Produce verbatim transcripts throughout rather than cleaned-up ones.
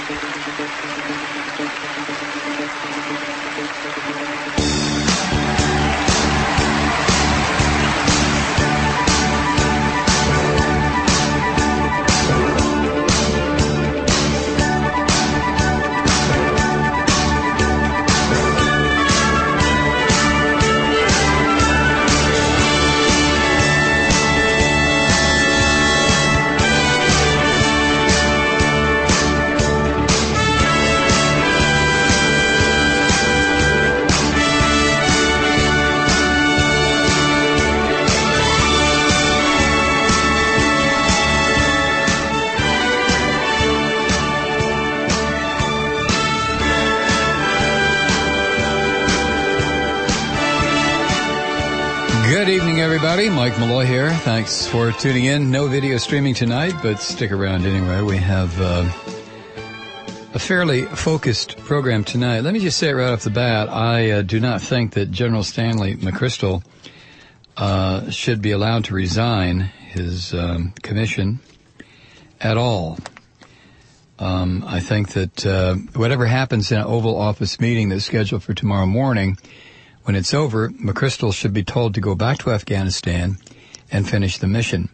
Good evening, everybody. Mike Malloy here. Thanks for tuning in. No video streaming tonight, but stick around anyway. We have uh, a fairly focused program tonight. Let me just say it right off the bat. I uh, do not think that General Stanley McChrystal uh, should be allowed to resign his um, commission at all. Um, I think that uh, whatever happens in an Oval Office meeting that's scheduled for tomorrow morning, when it's over, McChrystal should be told to go back to Afghanistan and finish the mission.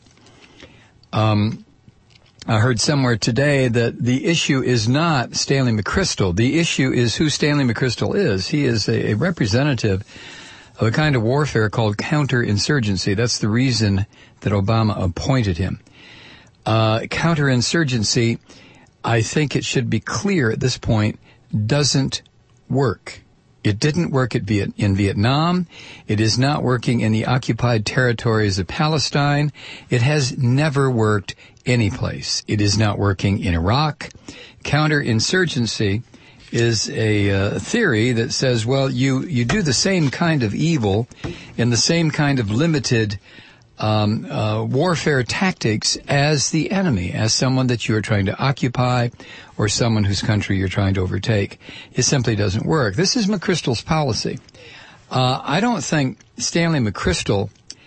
Um, I heard somewhere today that the issue is not Stanley McChrystal. The issue is who Stanley McChrystal is. He is a, a representative of a kind of warfare called counterinsurgency. That's the reason that Obama appointed him. Uh, counterinsurgency, I think it should be clear at this point, doesn't work. It didn't work at Viet- in Vietnam. It is not working in the occupied territories of Palestine. It has never worked anyplace. It is not working in Iraq. Counterinsurgency is a uh, theory that says, well, you, you do the same kind of evil in the same kind of limited Um, uh, warfare tactics as the enemy, as someone that you are trying to occupy or someone whose country you're trying to overtake. It simply doesn't work. This is McChrystal's policy. Uh, I don't think Stanley McChrystal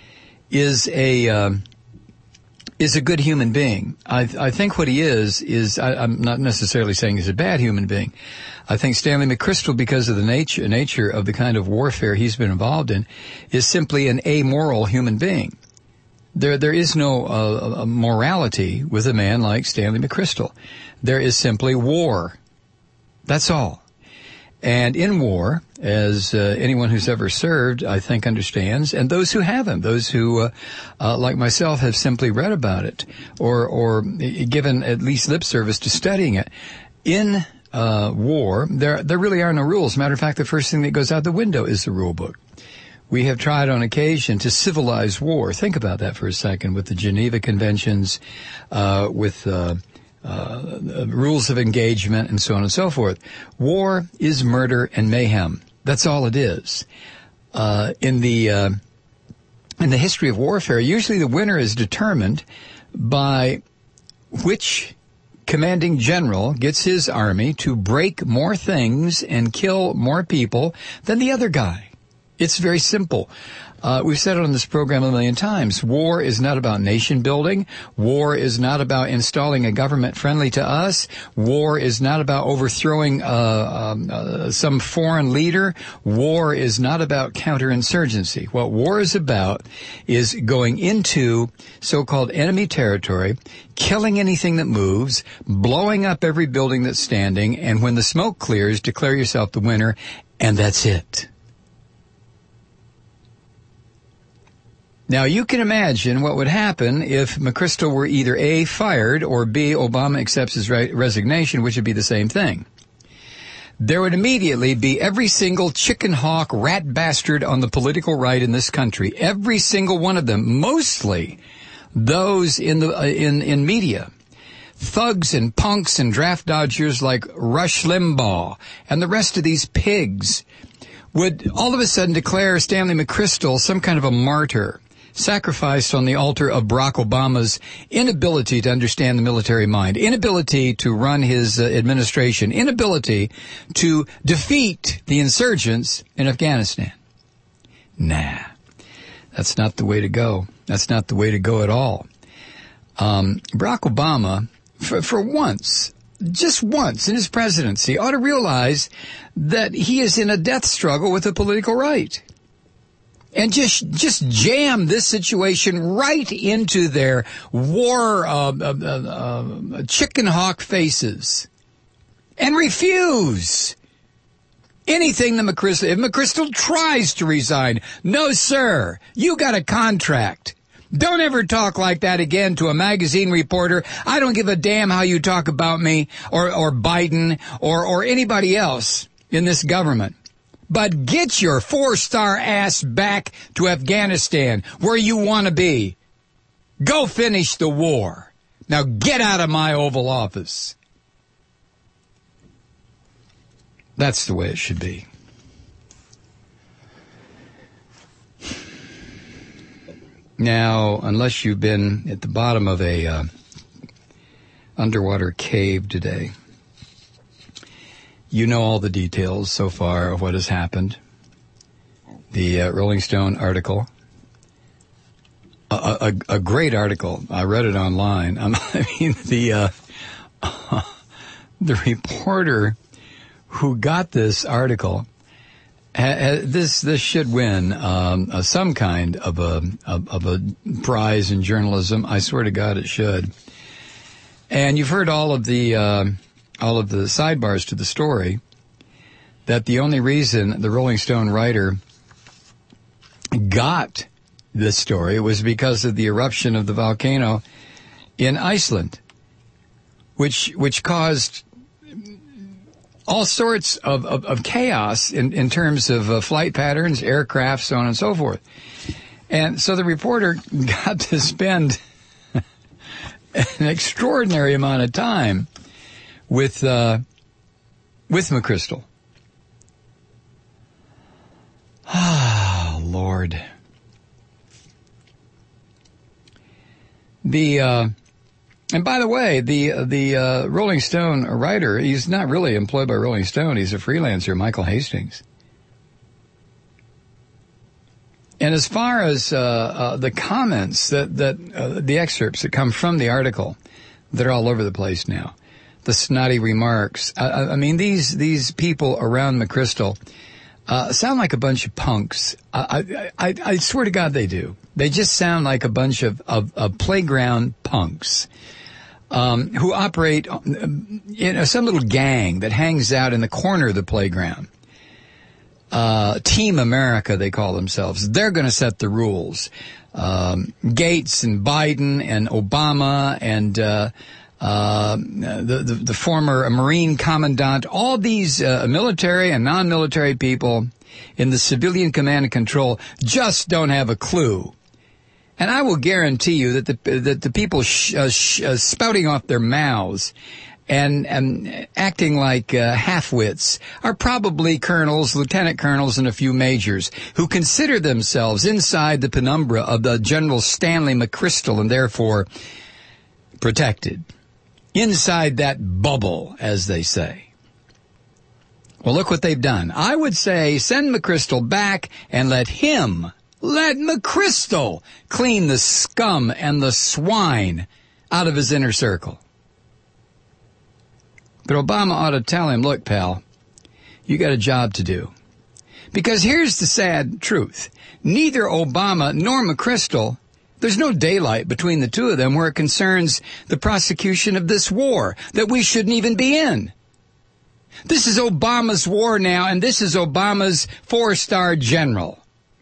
is a uh, is a good human being. I, I think what he is is I, I'm not necessarily saying he's a bad human being. I think Stanley McChrystal, because of the nature nature of the kind of warfare he's been involved in, is simply an amoral human being. There, there is no uh, morality with a man like Stanley McChrystal. There is simply war. That's all. And in war, as uh, anyone who's ever served, I think, understands, and those who haven't, those who, uh, uh, like myself, have simply read about it or, or given at least lip service to studying it, in uh, war, there, there really are no rules. Matter of fact, the first thing that goes out the window is the rule book. We have tried on occasion to civilize war. Think about that for a second, with the Geneva Conventions, uh, with uh, uh, rules of engagement, and so on and so forth. War is murder and mayhem. That's all it is. Uh, in the uh, in the history of warfare, usually the winner is determined by which commanding general gets his army to break more things and kill more people than the other guy. It's very simple. Uh, we've said it on this program a million times. War is not about nation building. War is not about installing a government friendly to us. War is not about overthrowing uh, um, uh, some foreign leader. War is not about counterinsurgency. What war is about is going into so-called enemy territory, killing anything that moves, blowing up every building that's standing, and when the smoke clears, declare yourself the winner, and that's it. Now, you can imagine what would happen if McChrystal were either A, fired, or B, Obama accepts his re- resignation, which would be the same thing. There would immediately be every single chicken hawk rat bastard on the political right in this country, every single one of them, mostly those in the uh, in in media, thugs and punks and draft dodgers like Rush Limbaugh and the rest of these pigs, would all of a sudden declare Stanley McChrystal some kind of a martyr, sacrificed on the altar of Barack Obama's inability to understand the military mind, inability to run his uh, administration, inability to defeat the insurgents in Afghanistan. Nah, that's not the way to go. That's not the way to go at all. Um, Barack Obama, for, for once, just once in his presidency, ought to realize that he is in a death struggle with the political right. And just just jam this situation right into their war uh, uh, uh, uh, chicken hawk faces. And refuse anything that McChrystal, if McChrystal tries to resign, no, sir, you got a contract. Don't ever talk like that again to a magazine reporter. I don't give a damn how you talk about me or, or Biden or, or anybody else in this government. But get your four-star ass back to Afghanistan where you want to be. Go finish the war. Now get out of my Oval Office. That's the way it should be. Now, unless you've been at the bottom of a uh, underwater cave today, you know all the details so far of what has happened. The uh, Rolling Stone article, a, a, a great article. I read it online. Um, I mean, the uh, uh, the reporter who got this article, ha, ha, this this should win um, uh, some kind of a of, of a prize in journalism. I swear to God, it should. And you've heard all of the uh, all of the sidebars to the story. That the only reason the Rolling Stone writer got this story was because of the eruption of the volcano in Iceland, which which caused all sorts of, of, of chaos in, in terms of uh, flight patterns, aircraft, so on and so forth. And so the reporter got to spend an extraordinary amount of time with uh, with McChrystal. Ah, Lord. The uh, and by the way, the the uh, Rolling Stone writer, he's not really employed by Rolling Stone. He's a freelancer, Michael Hastings. And as far as uh, uh, the comments that that uh, the excerpts that come from the article, that are all over the place now, the snotty remarks. I, I mean, these these people around McChrystal uh, sound like a bunch of punks. I, I, I, I swear to God, they do. They just sound like a bunch of of, of playground punks. Um, who operate in some little gang that hangs out in the corner of the playground. Uh, Team America, they call themselves. They're going to set the rules. Um, Gates and Biden and Obama and uh, uh, the, the, the former Marine commandant, all these uh, military and non-military people in the civilian command and control just don't have a clue. And I will guarantee you that the that the people sh- uh, sh- uh, spouting off their mouths and and acting like uh, half-wits are probably colonels, lieutenant colonels, and a few majors who consider themselves inside the penumbra of the General Stanley McChrystal and therefore protected. Inside that bubble, as they say. Well, look what they've done. I would say send McChrystal back and let him... Let McChrystal clean the scum and the swine out of his inner circle. But Obama ought to tell him, look, pal, you got a job to do. Because here's the sad truth. Neither Obama nor McChrystal, there's no daylight between the two of them where it concerns the prosecution of this war that we shouldn't even be in. This is Obama's war now, and this is Obama's four-star general.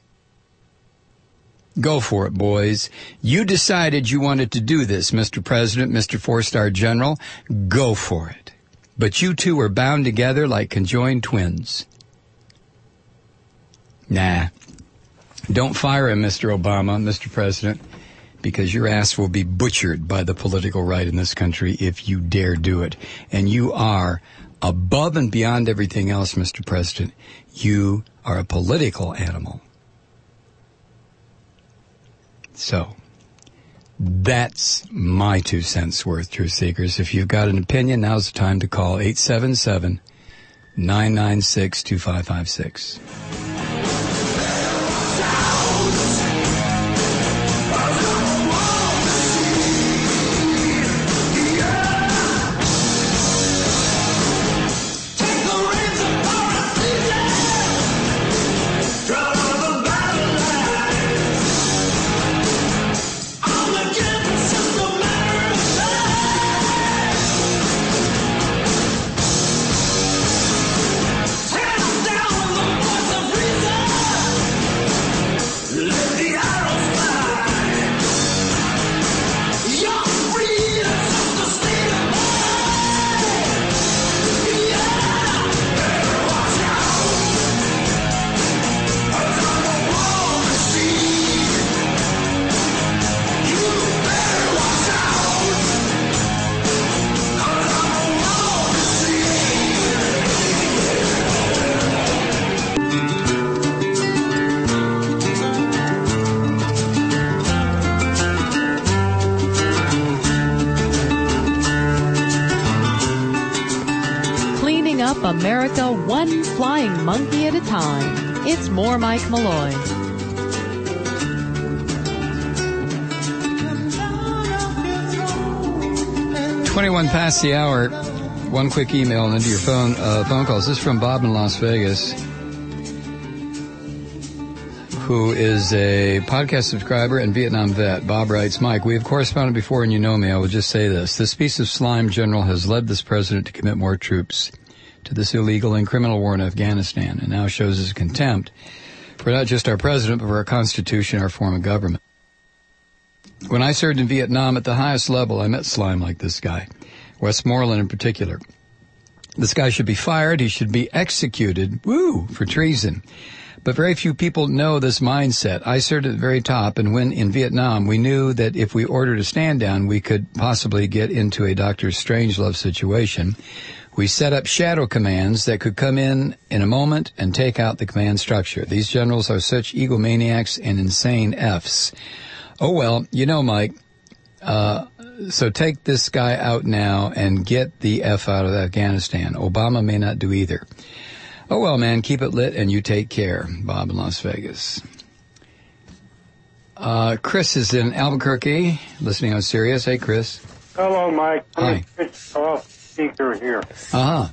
Go for it, boys. You decided you wanted to do this, Mister President, Mister Four-Star General. Go for it. But you two are bound together like conjoined twins. Nah. Don't fire him, Mister Obama, Mister President, because your ass will be butchered by the political right in this country if you dare do it. And you are, above and beyond everything else, Mister President, you are a political animal. So, that's my two cents worth, truth seekers. If you've got an opinion, now's the time to call eight seven seven, nine nine six, two five five six. Cleaning up America one flying monkey at a time. It's more Mike Malloy. twenty-one past the hour. One quick email and into your phone uh, phone calls. This is from Bob in Las Vegas, who is a podcast subscriber and Vietnam vet. Bob writes, Mike, we have corresponded before and you know me. I will just say this. This piece of slime general has led this president to commit more troops to this illegal and criminal war in Afghanistan and now shows his contempt for not just our president, but for our Constitution, our form of government. When I served in Vietnam at the highest level, I met slime like this guy, Westmoreland in particular. This guy should be fired. He should be executed, woo, for treason. But very few people know this mindset. I served at the very top, and when in Vietnam, we knew that if we ordered a stand down, we could possibly get into a Doctor Strangelove situation. We set up shadow commands that could come in in a moment and take out the command structure. These generals are such egomaniacs and insane Fs. Oh, well, you know, Mike, uh, so take this guy out now and get the F out of Afghanistan. Obama may not do either. Oh, well, man, keep it lit and you take care. Bob in Las Vegas. Uh, Chris is in Albuquerque, listening on Sirius. Hey, Chris. Hello, Mike. Hi. Chris, off speaker here. Uh-huh.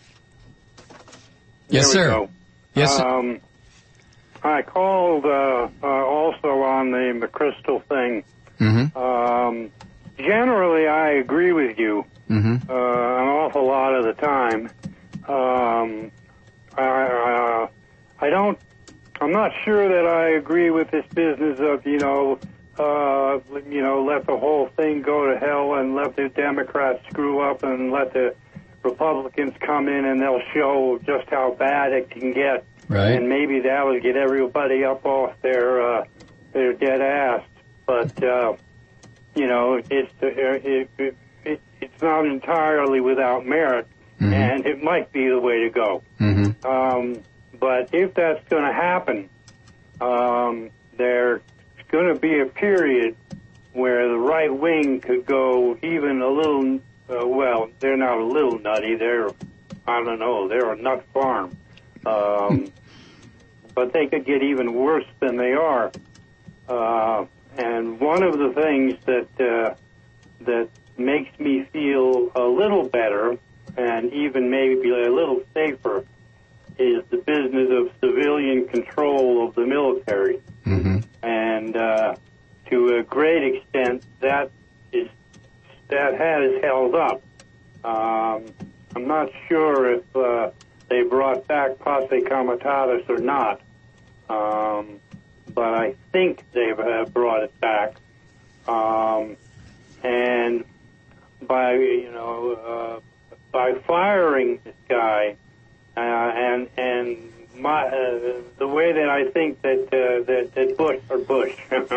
Yes, there we sir. Go. Yes, sir. Um, I called uh, uh, also on the McChrystal thing. Mm-hmm. Um, generally, I agree with you Mm-hmm. uh, an awful lot of the time. Um, I, uh, I don't. I'm not sure that I agree with this business of you know, uh, you know, let the whole thing go to hell and let the Democrats screw up and let the Republicans come in and they'll show just how bad it can get. Right. And maybe that will get everybody up off their uh, their dead ass. But uh, you know, it's it, it, it, it's not entirely without merit, mm-hmm. and it might be the way to go. Mm-hmm. Um, but if that's going to happen, um, there's going to be a period where the right wing could go even a little. Uh, well, they're not a little nutty. They're, I don't know, they're a nut farm. Um, but they could get even worse than they are. Uh, and one of the things that uh, that makes me feel a little better and even maybe a little safer is the business of civilian control of the military. Mm-hmm. And uh, to a great extent, that is that has held up. Um, I'm not sure if uh, they brought back Posse Comitatus or not, um, but I think they've uh, brought it back. Um, and by you know uh, by firing this guy, uh, and and my uh, the way that I think that uh, that, that Bush or Bush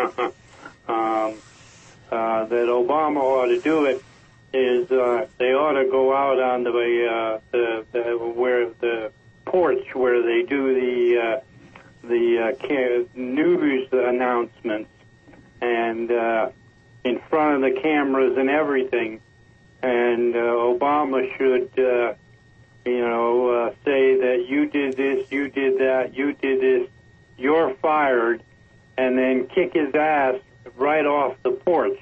um, uh, that Obama ought to do it. Is uh, they ought to go out on the, uh, the, the where the porch where they do the uh, the uh, ca- news announcements and uh, in front of the cameras and everything, and uh, Obama should uh, you know uh, say that you did this, you did that, you did this, you're fired, and then kick his ass right off the porch.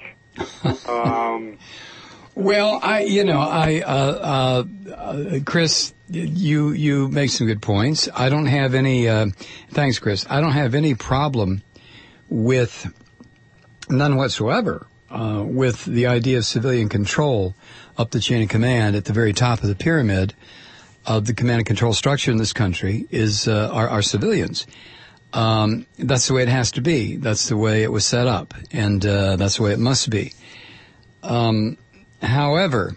um, Well, I, you know, I, uh, uh, Chris, you, you make some good points. I don't have any, uh, thanks, Chris. I don't have any problem with, none whatsoever, uh, with the idea of civilian control up the chain of command at the very top of the pyramid of the command and control structure in this country is, uh, our, our civilians. Um, that's the way it has to be. That's the way it was set up. And, uh, that's the way it must be. Um, However,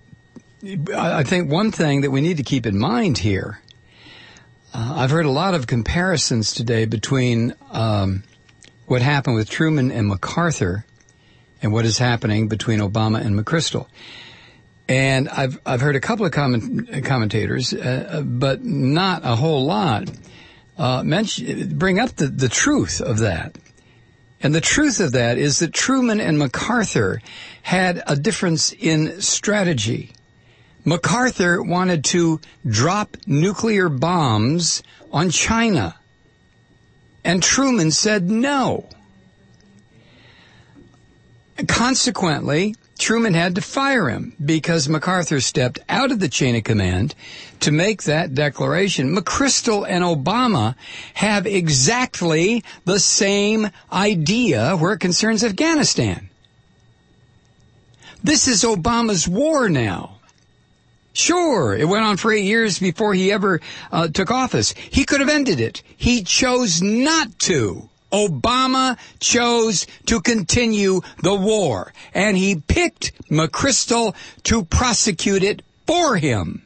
I think one thing that we need to keep in mind here, uh, I've heard a lot of comparisons today between um, what happened with Truman and MacArthur and what is happening between Obama and McChrystal. And I've I've heard a couple of comment, commentators, uh, but not a whole lot, uh, mention, bring up the, the truth of that. And the truth of that is that Truman and MacArthur had a difference in strategy. MacArthur wanted to drop nuclear bombs on China, and Truman said no. Consequently, Truman had to fire him because MacArthur stepped out of the chain of command to make that declaration. McChrystal and Obama have exactly the same idea where it concerns Afghanistan. This is Obama's war now. Sure, it went on for eight years before he ever uh, took office. He could have ended it. He chose not to. Obama chose to continue the war, and he picked McChrystal to prosecute it for him.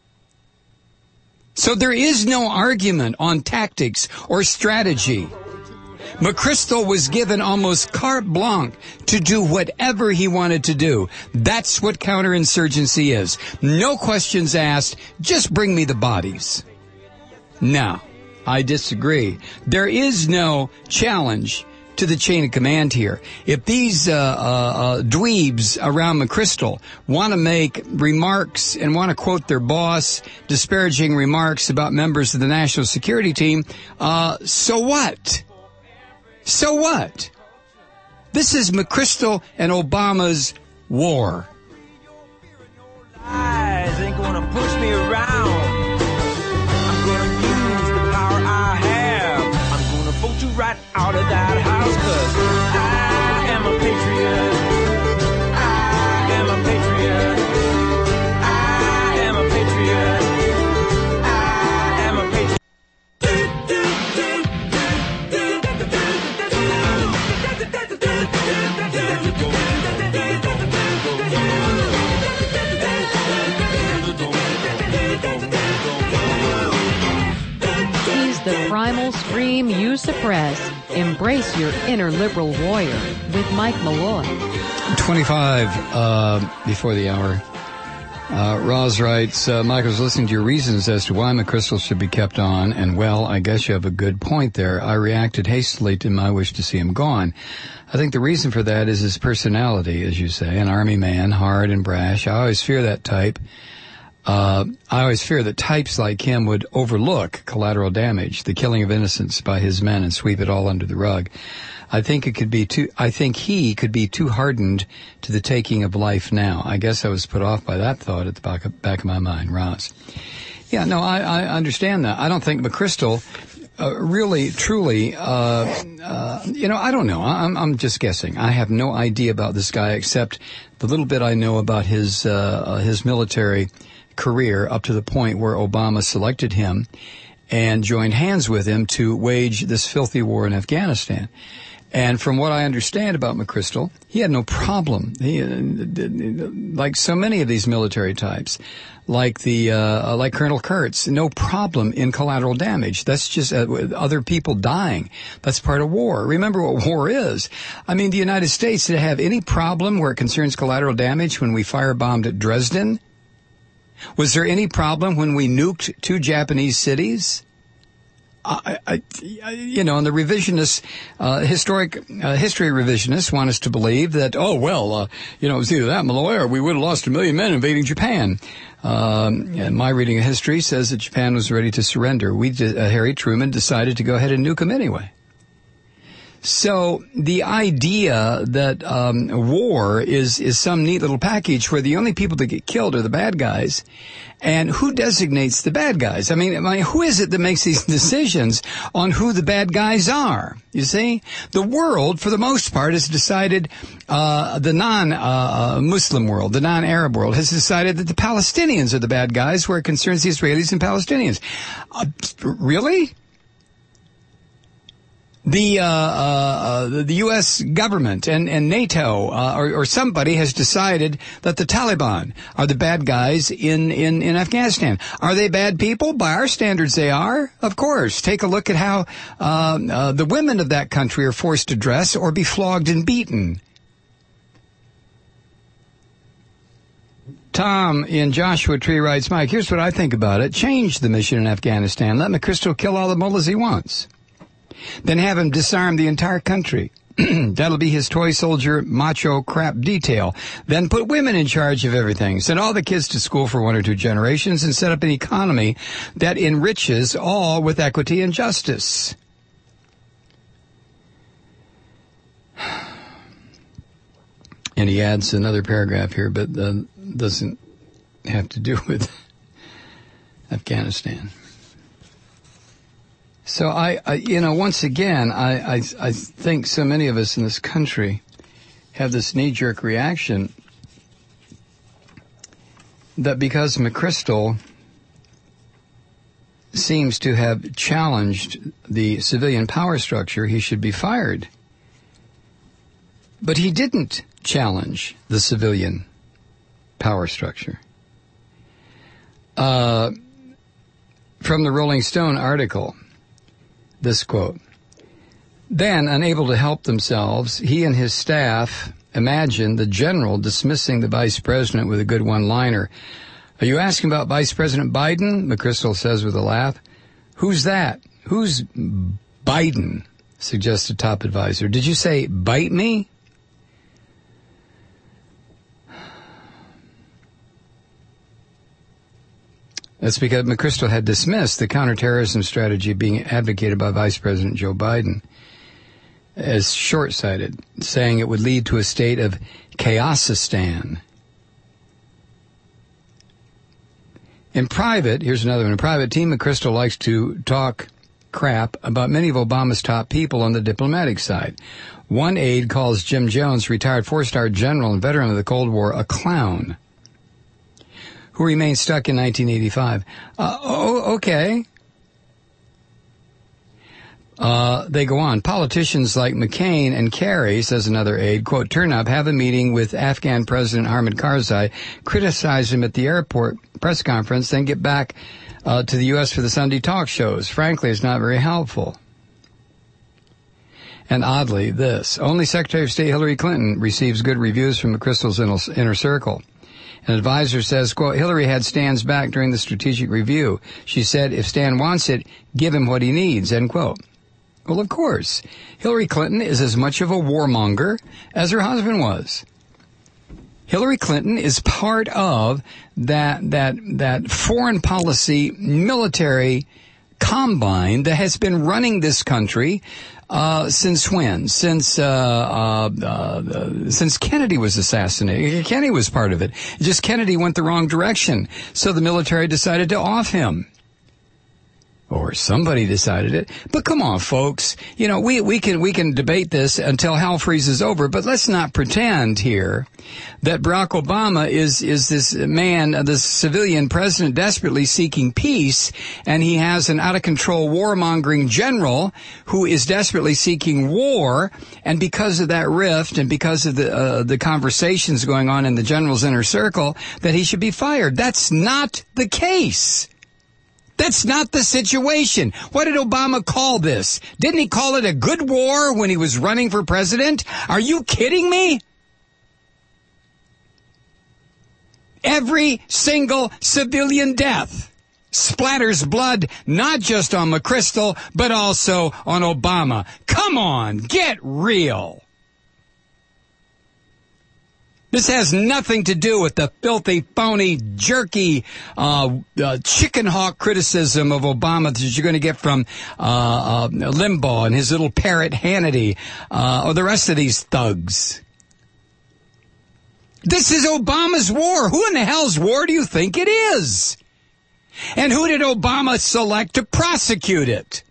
So there is no argument on tactics or strategy. McChrystal was given almost carte blanche to do whatever he wanted to do. That's what counterinsurgency is. No questions asked, just bring me the bodies. Now, I disagree. There is no challenge to the chain of command here. If these uh, uh, uh, dweebs around McChrystal want to make remarks and want to quote their boss, disparaging remarks about members of the national security team, uh, so what? So what? This is McChrystal and Obama's war. Eyes ain't gonna push me around. I'm gonna use the power I have. I'm gonna vote you right out of that house, 'cause I am a patriot. I am a patriot. I am a patriot. I am a patriot. He's the primal scream you suppress. Embrace your inner liberal warrior with Mike Malloy. twenty-five uh, before the hour. Uh, Roz writes, uh, Mike, I was listening to your reasons as to why McChrystal should be kept on, and, well, I guess you have a good point there. I reacted hastily to my wish to see him gone. I think the reason for that is his personality, as you say, an army man, hard and brash. I always fear that type. Uh, I always fear that types like him would overlook collateral damage, the killing of innocents by his men, and sweep it all under the rug. I think it could be too, I think he could be too hardened to the taking of life now. I guess I was put off by that thought at the back of, back of my mind, Ross. Yeah, no, I, I understand that. I don't think McChrystal, uh, really, truly, uh, uh, you know, I don't know. I'm, I'm just guessing. I have no idea about this guy except the little bit I know about his, uh, his military career up to the point where Obama selected him and joined hands with him to wage this filthy war in Afghanistan. And from what I understand about McChrystal, he had no problem. He, like so many of these military types, like the uh, like Colonel Kurtz, no problem in collateral damage. That's just uh, other people dying. That's part of war. Remember what war is. I mean, the United States, did it have any problem where it concerns collateral damage when we firebombed at Dresden? Was there any problem when we nuked two Japanese cities? I, I, you know, and the revisionists, uh, historic, uh, history revisionists want us to believe that, oh, well, uh, you know, it was either that, Malloy, or we would have lost a million men invading Japan. Um, and my reading of history says that Japan was ready to surrender. We, uh, Harry Truman decided to go ahead and nuke them anyway. So the idea that um, war is is some neat little package where the only people that get killed are the bad guys, and who designates the bad guys? I mean, I mean, who is it that makes these decisions on who the bad guys are? You see, the world, for the most part, has decided, uh, the non-Muslim uh, world, the non-Arab world, has decided that the Palestinians are the bad guys where it concerns the Israelis and Palestinians. Uh, really? The, uh, uh, the U S government and, and NATO, uh, or, or somebody has decided that the Taliban are the bad guys in, in, in Afghanistan. Are they bad people? By our standards, they are. Of course. Take a look at how, uh, uh, the women of that country are forced to dress or be flogged and beaten. Tom in Joshua Tree writes, Mike, here's what I think about it. Change the mission in Afghanistan. Let McChrystal kill all the mullahs he wants. Then have him disarm the entire country. That'll be his toy soldier macho crap detail. Then put women in charge of everything. Send all the kids to school for one or two generations and set up an economy that enriches all with equity and justice. And he adds another paragraph here, but uh, doesn't have to do with Afghanistan. So I, I, you know, once again, I, I, I think so many of us in this country have this knee-jerk reaction that because McChrystal seems to have challenged the civilian power structure, he should be fired. But he didn't challenge the civilian power structure. Uh, from the Rolling Stone article, this quote, then, unable to help themselves, he and his staff imagined the general dismissing the vice president with a good one-liner. Are you asking about Vice President Biden? McChrystal says with a laugh. Who's that? Who's Biden? Suggested top advisor. Did you say bite me? That's because McChrystal had dismissed the counterterrorism strategy being advocated by Vice President Joe Biden as short-sighted, saying it would lead to a state of chaosistan. In private, here's another one. In private, Team McChrystal likes to talk crap about many of Obama's top people on the diplomatic side. One aide calls Jim Jones, retired four-star general and veteran of the Cold War, a clown, who remained stuck in nineteen eighty-five. Uh, oh, okay. Uh, they go on. Politicians like McCain and Kerry, says another aide, quote, turn up, have a meeting with Afghan President Hamid Karzai, criticize him at the airport press conference, then get back uh, to the U S for the Sunday talk shows. Frankly, it's not very helpful. And oddly, this. Only Secretary of State Hillary Clinton receives good reviews from McChrystal's inner, inner circle. An advisor says, quote, Hillary had Stan's back during the strategic review. She said, if Stan wants it, give him what he needs, end quote. Well, of course. Hillary Clinton is as much of a warmonger as her husband was. Hillary Clinton is part of that, that, that foreign policy military combine that has been running this country Uh, since when? Since, uh, uh, uh, since Kennedy was assassinated. Kennedy was part of it. Just Kennedy went the wrong direction. So the military decided to off him. Or somebody decided it. But come on, folks. You know, we, we can, we can debate this until hell freezes over, but let's not pretend here that Barack Obama is, is this man, uh, this civilian president desperately seeking peace, and he has an out-of-control warmongering general who is desperately seeking war, and because of that rift and because of the, uh, the conversations going on in the general's inner circle, that he should be fired. That's not the case. That's not the situation. What did Obama call this? Didn't he call it a good war when he was running for president? Are you kidding me? Every single civilian death splatters blood not just on McChrystal, but also on Obama. Come on, get real. This has nothing to do with the filthy, phony, jerky, uh, uh chicken hawk criticism of Obama that you're going to get from uh, uh Limbaugh and his little parrot Hannity, uh, or the rest of these thugs. This is Obama's war. Who in the hell's war do you think it is? And who did Obama select to prosecute it?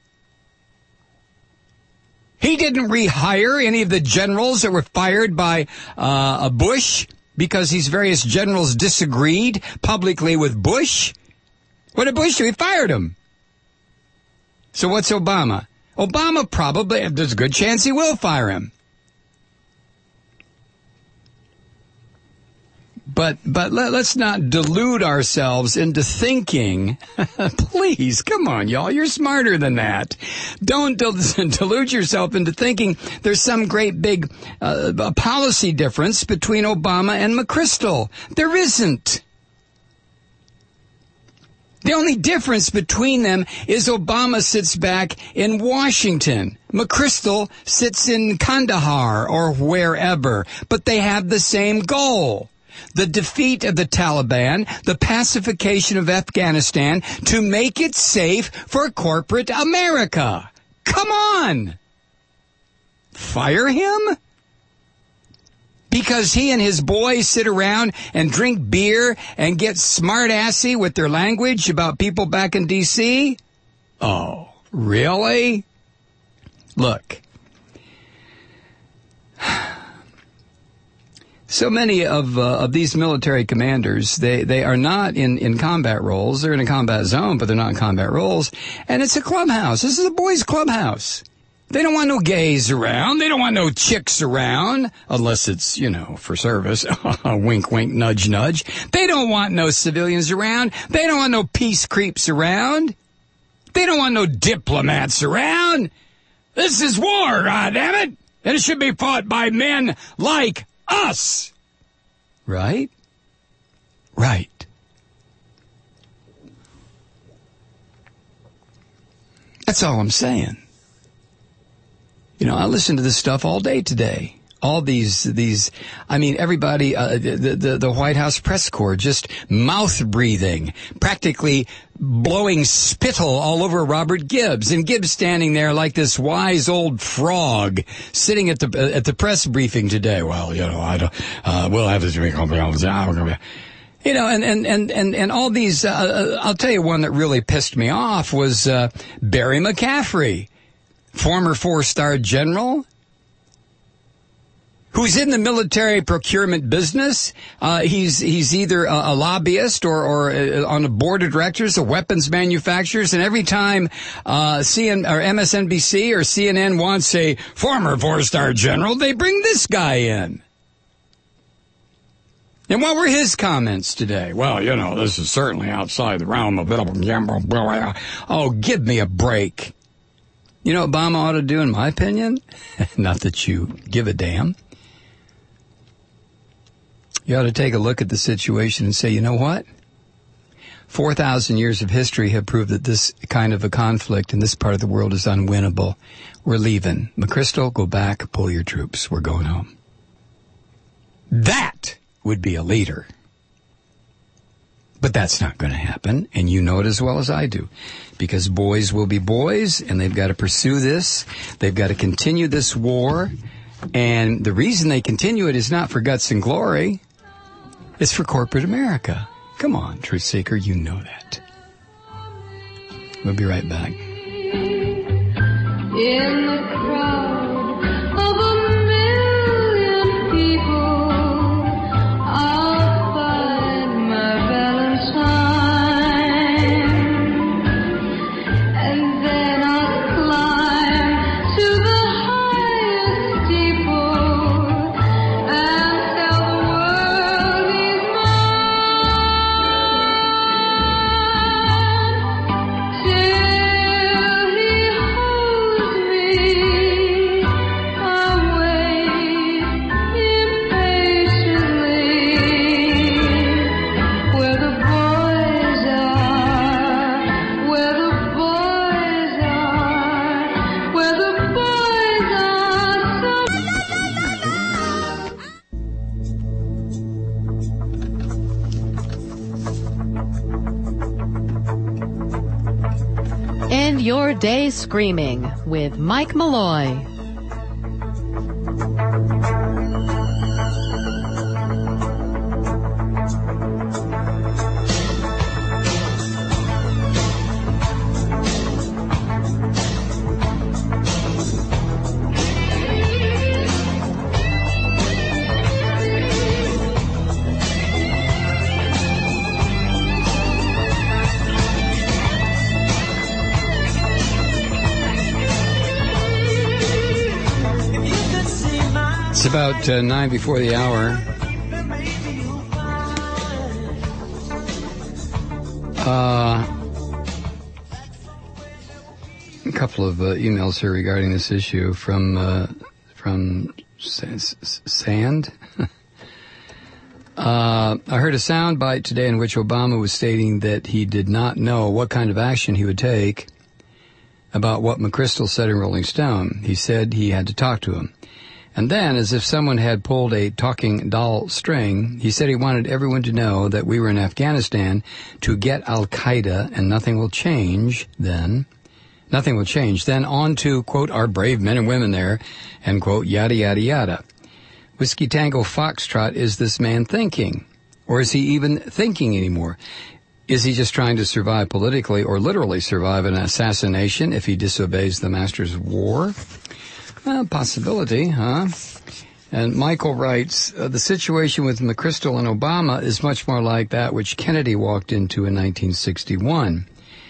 He didn't rehire any of the generals that were fired by uh, Bush because these various generals disagreed publicly with Bush. What did Bush do? He fired him. So what's Obama? Obama probably, there's a good chance he will fire him. But but let, let's not delude ourselves into thinking, please, come on, y'all, you're smarter than that. Don't del- delude yourself into thinking there's some great big uh, policy difference between Obama and McChrystal. There isn't. The only difference between them is Obama sits back in Washington. McChrystal sits in Kandahar or wherever, but they have the same goal. The defeat of the Taliban, the pacification of Afghanistan to make it safe for corporate America. Come on! Fire him? Because he and his boys sit around and drink beer and get smart-assy with their language about people back in D C? Oh, really? Look. So many of uh, of these military commanders, they, they are not in, in combat roles. They're in a combat zone, but they're not in combat roles. And it's a clubhouse. This is a boys' clubhouse. They don't want no gays around. They don't want no chicks around, unless it's, you know, for service. Wink, wink, nudge, nudge. They don't want no civilians around. They don't want no peace creeps around. They don't want no diplomats around. This is war, goddammit. And it should be fought by men like us. Right? Right. That's all I'm saying. You know, I listen to this stuff all day today. All these, these, I mean, everybody, uh, the, the, the White House press corps just mouth breathing, practically blowing spittle all over Robert Gibbs. And Gibbs standing there like this wise old frog sitting at the, uh, at the press briefing today. Well, you know, I don't, uh, we'll have this, you know, and, and, and, and, and all these, uh, I'll tell you one that really pissed me off was, uh, Barry McCaffrey. Former four-star general who's in the military procurement business. Uh, he's he's either a, a lobbyist or, or uh, on the board of directors of weapons manufacturers. And every time uh, C N or M S N B C or C N N wants a former four-star general, they bring this guy in. And what were his comments today? Well, you know, this is certainly outside the realm of... Oh, give me a break. You know what Obama ought to do, in my opinion? Not that you give a damn. You ought to take a look at the situation and say, you know what? four thousand years of history have proved that this kind of a conflict in this part of the world is unwinnable. We're leaving. McChrystal, go back, pull your troops. We're going home. That would be a leader. But that's not going to happen, and you know it as well as I do, because boys will be boys, and they've got to pursue this. They've got to continue this war, and the reason they continue it is not for guts and glory. It's for corporate America. Come on, Truth Seeker, you know that. We'll be right back. In the crowd of a million people, I'll find my Valentine, and then I'll climb to the highest steeple and tell the world he's mine, till he holds me. I wait impatiently where the boys are, where the boys are, where the boys are. End your day screaming with Mike Malloy. It's about uh, nine before the hour. Uh, a couple of uh, emails here regarding this issue from uh, from S- S- Sand. Uh, I heard a soundbite today in which Obama was stating that he did not know what kind of action he would take about what McChrystal said in Rolling Stone. He said he had to talk to him. And then, as if someone had pulled a talking doll string, he said he wanted everyone to know that we were in Afghanistan to get Al-Qaeda and nothing will change then. Nothing will change. Then on to, quote, our brave men and women there, and, quote, yada, yada, yada. Whiskey Tango Foxtrot, is this man thinking? Or is he even thinking anymore? Is he just trying to survive politically or literally survive an assassination if he disobeys the masters of war? Well, possibility, huh? And Michael writes, uh, the situation with McChrystal and Obama is much more like that which Kennedy walked into in nineteen sixty-one.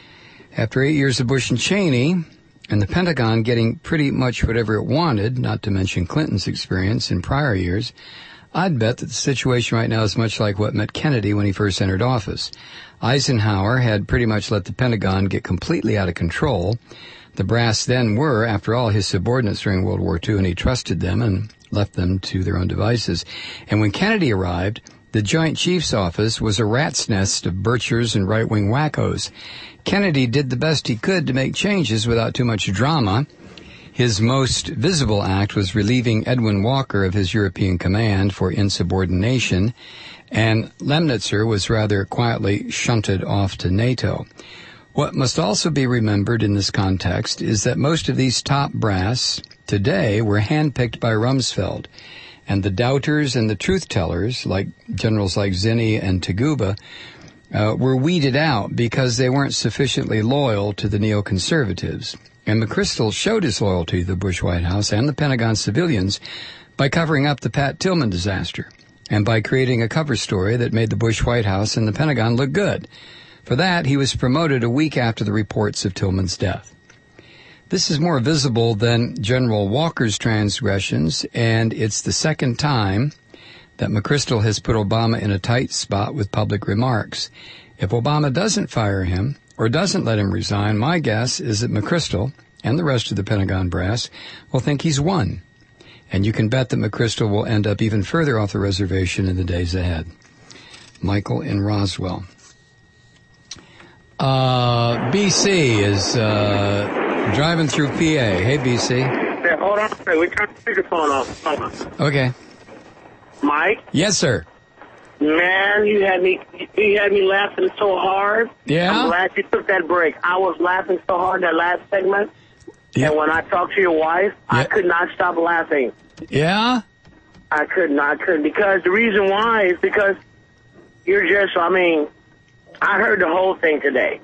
After eight years of Bush and Cheney, and the Pentagon getting pretty much whatever it wanted, not to mention Clinton's experience in prior years, I'd bet that the situation right now is much like what met Kennedy when he first entered office. Eisenhower had pretty much let the Pentagon get completely out of control. The brass then were, after all, his subordinates during World War Two, and he trusted them and left them to their own devices. And when Kennedy arrived, the Joint Chiefs Office was a rat's nest of birchers and right-wing wackos. Kennedy did the best he could to make changes without too much drama. His most visible act was relieving Edwin Walker of his European command for insubordination, and Lemnitzer was rather quietly shunted off to NATO. What must also be remembered in this context is that most of these top brass today were handpicked by Rumsfeld, and the doubters and the truth-tellers, like generals like Zinni and Taguba, uh, were weeded out because they weren't sufficiently loyal to the neoconservatives. And McChrystal showed his loyalty to the Bush White House and the Pentagon civilians by covering up the Pat Tillman disaster and by creating a cover story that made the Bush White House and the Pentagon look good. For that, he was promoted a week after the reports of Tillman's death. This is more visible than General Walker's transgressions, and it's the second time that McChrystal has put Obama in a tight spot with public remarks. If Obama doesn't fire him or doesn't let him resign, my guess is that McChrystal and the rest of the Pentagon brass will think he's won. And you can bet that McChrystal will end up even further off the reservation in the days ahead. Michael in Roswell. Uh, B C is uh, driving through P A. Hey, B C. Yeah, hold on. We turn the speakerphone off. Hold on. Okay. Mike? Yes, sir. Man, you had me you had me laughing so hard. Yeah? I'm glad you took that break. I was laughing so hard that last segment. Yeah. And when I talked to your wife, Yeah. I could not stop laughing. Yeah? I couldn't. I couldn't. Because the reason why is because you're just, I mean, I heard the whole thing today.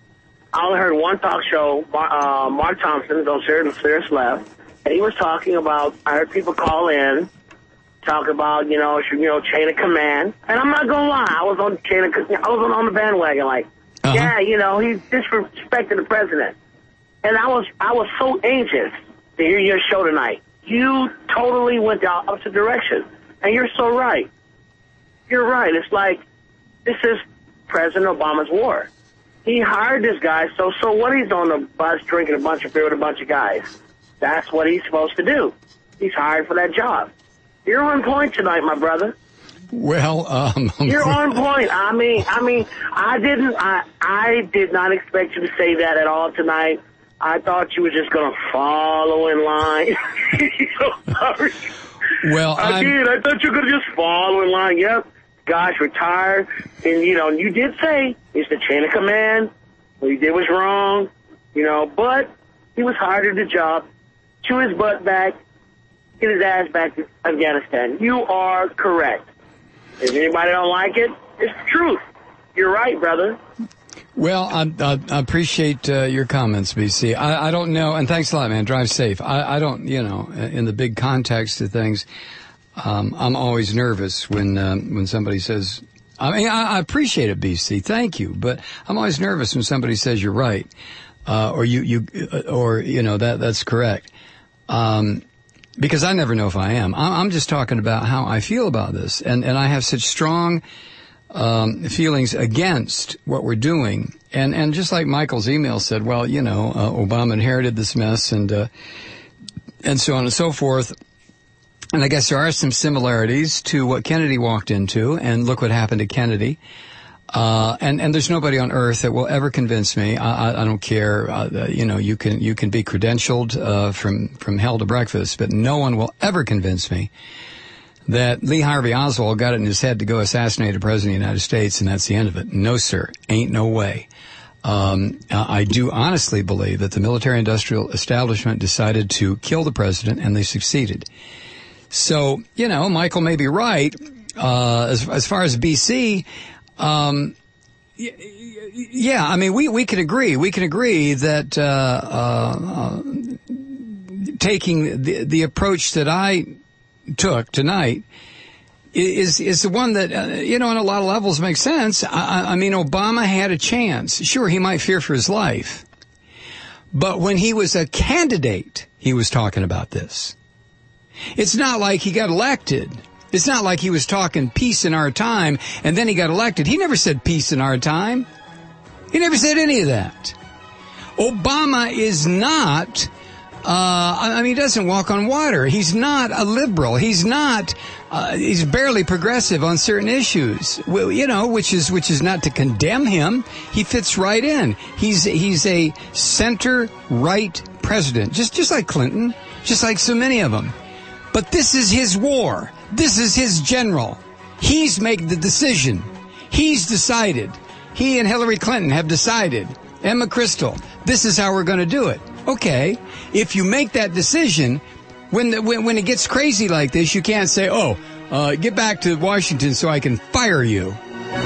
I only heard one talk show, uh, Mark Thompson, on Serious Left, and he was talking about, I heard people call in, talk about, you know, you know, chain of command. And I'm not going to lie, I was on chain of, I was on the bandwagon, like, uh-huh. yeah, you know, he's disrespecting the president. And I was, I was so anxious to hear your show tonight. You totally went the opposite direction. And you're so right. You're right. It's like, this is President Obama's war. He hired this guy, so so what? He's on the bus drinking a bunch of beer with a bunch of guys. That's what he's supposed to do. He's hired for that job. You're on point tonight, my brother. Well, um... You're on point. I mean, I mean, I didn't, I, I did not expect you to say that at all tonight. I thought you were just going to follow in line. So sorry. Well, I I'm... did. I thought you were going to just follow in line. Yep. Gosh, retired. And, you know, you did say it's the chain of command. What he did was wrong, you know, but he was hired at the job, chew his butt back, get his ass back to Afghanistan. You are correct. If anybody don't like it, it's the truth. You're right, brother. Well, I, I, I appreciate uh, your comments, B C. I, I don't know, and thanks a lot, man. Drive safe. I, I don't, you know, in the big context of things, um, I'm always nervous when um, when somebody says, I mean, I, I appreciate it, B C. Thank you, but I'm always nervous when somebody says you're right, uh, or you you or you know that that's correct, um, because I never know if I am. I'm, I'm just talking about how I feel about this, and and I have such strong Um, feelings against what we're doing. And, and just like Michael's email said, well, you know, uh, Obama inherited this mess and, uh, and so on and so forth. And I guess there are some similarities to what Kennedy walked into, and look what happened to Kennedy. Uh, and, and there's nobody on earth that will ever convince me. I, I, I don't care. Uh, you know, you can, you can be credentialed, uh, from, from hell to breakfast, but no one will ever convince me that Lee Harvey Oswald got it in his head to go assassinate a president of the United States, and that's the end of it. No, sir. Ain't no way. Um, I do honestly believe that the military-industrial establishment decided to kill the president, and they succeeded. So, you know, Michael may be right. Uh, as, as far as B C, um, yeah, I mean, we, we can agree. We can agree that, uh, uh, taking the, the approach that I took tonight is, is the one that, uh, you know, on a lot of levels makes sense. I, I mean, Obama had a chance. Sure, he might fear for his life. But when he was a candidate, he was talking about this. It's not like he got elected. It's not like he was talking peace in our time and then he got elected. He never said peace in our time. He never said any of that. Obama is not, uh, I mean, he doesn't walk on water. He's not a liberal. He's not, uh, he's barely progressive on certain issues, well, you know, which is, which is not to condemn him. He fits right in. He's, he's a center-right president, just, just like Clinton, just like so many of them. But this is his war. This is his general. He's made the decision. He's decided. He and Hillary Clinton have decided. And McChrystal, this is how we're going to do it. Okay, if you make that decision, when, the, when when it gets crazy like this, you can't say, oh, uh, get back to Washington so I can fire you.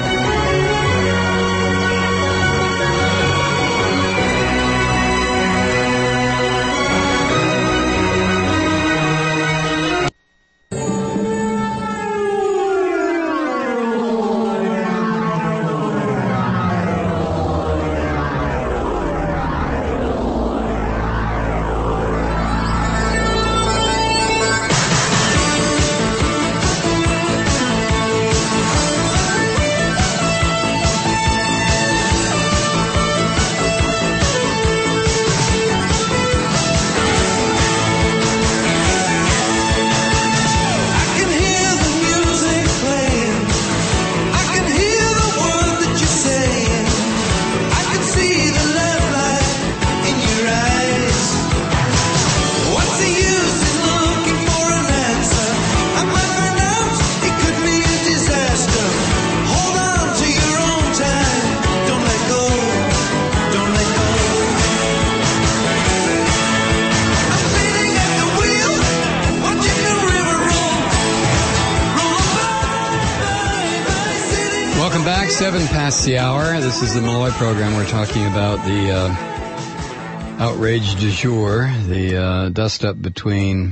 Seven past the hour. This is the Malloy program. We're talking about the uh, outrage du jour, the uh, dust-up between...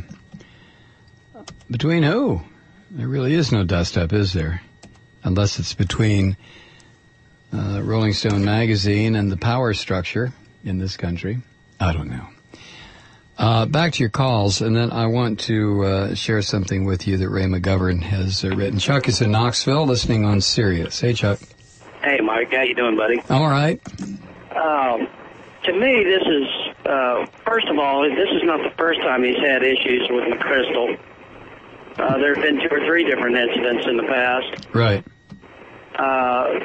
Between who? There really is no dust-up, is there? Unless it's between uh, Rolling Stone magazine and the power structure in this country. I don't know. Uh, back to your calls, and then I want to uh, share something with you that Ray McGovern has uh, written. Chuck is in Knoxville, listening on Sirius. Hey, Chuck. Hey, Mike. How you doing, buddy? All right. Um, to me, this is, uh, first of all, this is not the first time he's had issues with McChrystal. Uh, there have been two or three different incidents in the past. Right. Uh,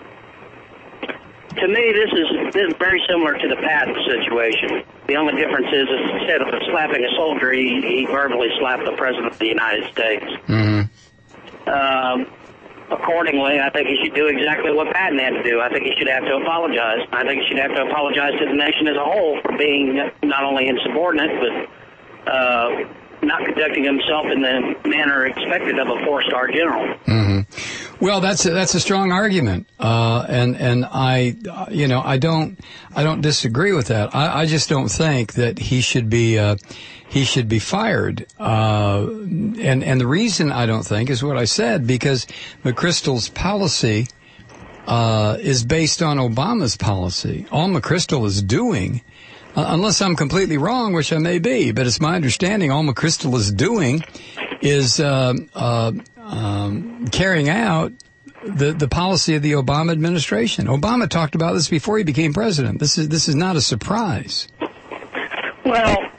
to me, this is, this is very similar to the Patton situation. The only difference is, instead of slapping a soldier, he, he verbally slapped the President of the United States. Mm-hmm. Um, accordingly, I think he should do exactly what Patton had to do. I think he should have to apologize. I think he should have to apologize to the nation as a whole for being not only insubordinate, but uh, not conducting himself in the manner expected of a four-star general. Mm-hmm. Well, that's a, that's a strong argument, uh, and and I, you know, I don't I don't disagree with that. I, I just don't think that he should be uh, he should be fired. Uh, and and the reason I don't think is what I said, because McChrystal's policy uh, is based on Obama's policy. All McChrystal is doing, uh, unless I'm completely wrong, which I may be, but it's my understanding all McChrystal is doing is uh, uh, um, carrying out the the policy of the Obama administration. Obama talked about this before he became president. This is this is not a surprise. Well,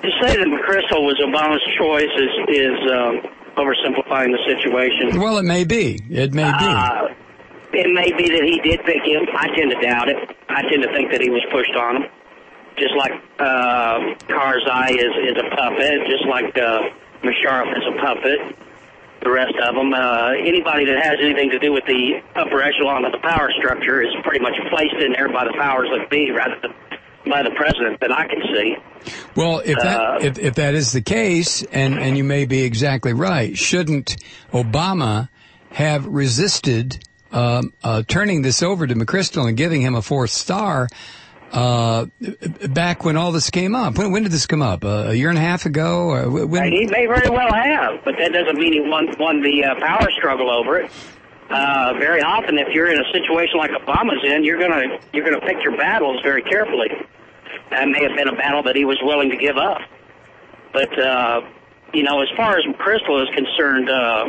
to say that McChrystal was Obama's choice is is um, oversimplifying the situation. Well, it may be. It may be. Uh, it may be that he did pick him. I tend to doubt it. I tend to think that he was pushed on him, just like uh, Karzai is is a puppet, just like uh, Musharraf is a puppet. The rest of them, uh, anybody that has anything to do with the upper echelon of the power structure is pretty much placed in there by the powers that be, rather than by the president that I can see. Well, if that Uh, if, if that is the case, and, and you may be exactly right, shouldn't Obama have resisted um, uh, turning this over to McChrystal and giving him a fourth star uh, back when all this came up? When, when did this come up? Uh, a year and a half ago? Or when? He may very well have, but that doesn't mean he won, won the uh, power struggle over it. Uh, very often, if you're in a situation like Obama's in, you're gonna you're gonna pick your battles very carefully. That may have been a battle that he was willing to give up. But uh, you know, as far as McChrystal is concerned, uh,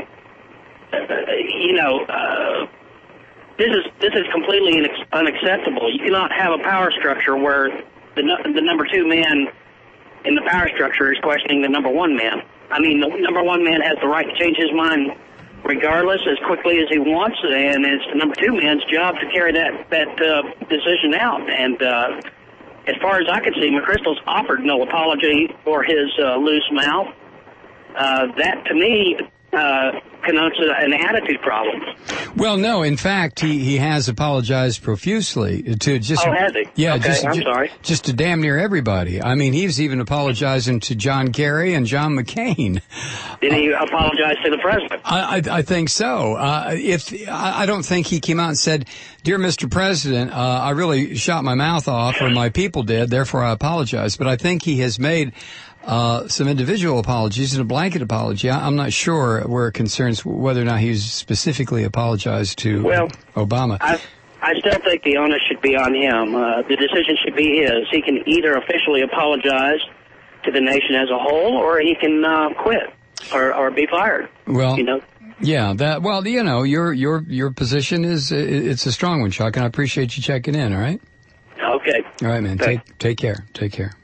you know, uh, this is this is completely inex- unacceptable. You cannot have a power structure where the no- the number two man in the power structure is questioning the number one man. I mean, the number one man has the right to change his mind regardless, as quickly as he wants, and it's the number two man's job to carry that that uh, decision out. And uh, as far as I can see, McChrystal's offered no apology for his uh, loose mouth. Uh, that, to me, uh, connotes an attitude problem. Well, no. In fact, he, he has apologized profusely to just. Oh, has he? Yeah, okay, just, I'm ju- sorry. just to damn near everybody. I mean, he's even apologizing to John Kerry and John McCain. Did he apologize to the president? I, I, I think so. Uh, if I, I don't think he came out and said, "Dear Mister President, uh, I really shot my mouth off, or my people did, therefore I apologize." But I think he has made uh, some individual apologies and a blanket apology. I, I'm not sure where it concerns whether or not he's specifically apologized to Well, Obama. I, I still think the onus should be on him. Uh, the decision should be his. He can either officially apologize to the nation as a whole, or he can uh, quit or, or be fired. Well, you know. Yeah, that. Well, you know, your your your position is it's a strong one, Chuck, and I appreciate you checking in. All right. Okay. All right, man. Thanks. Take take care. Take care.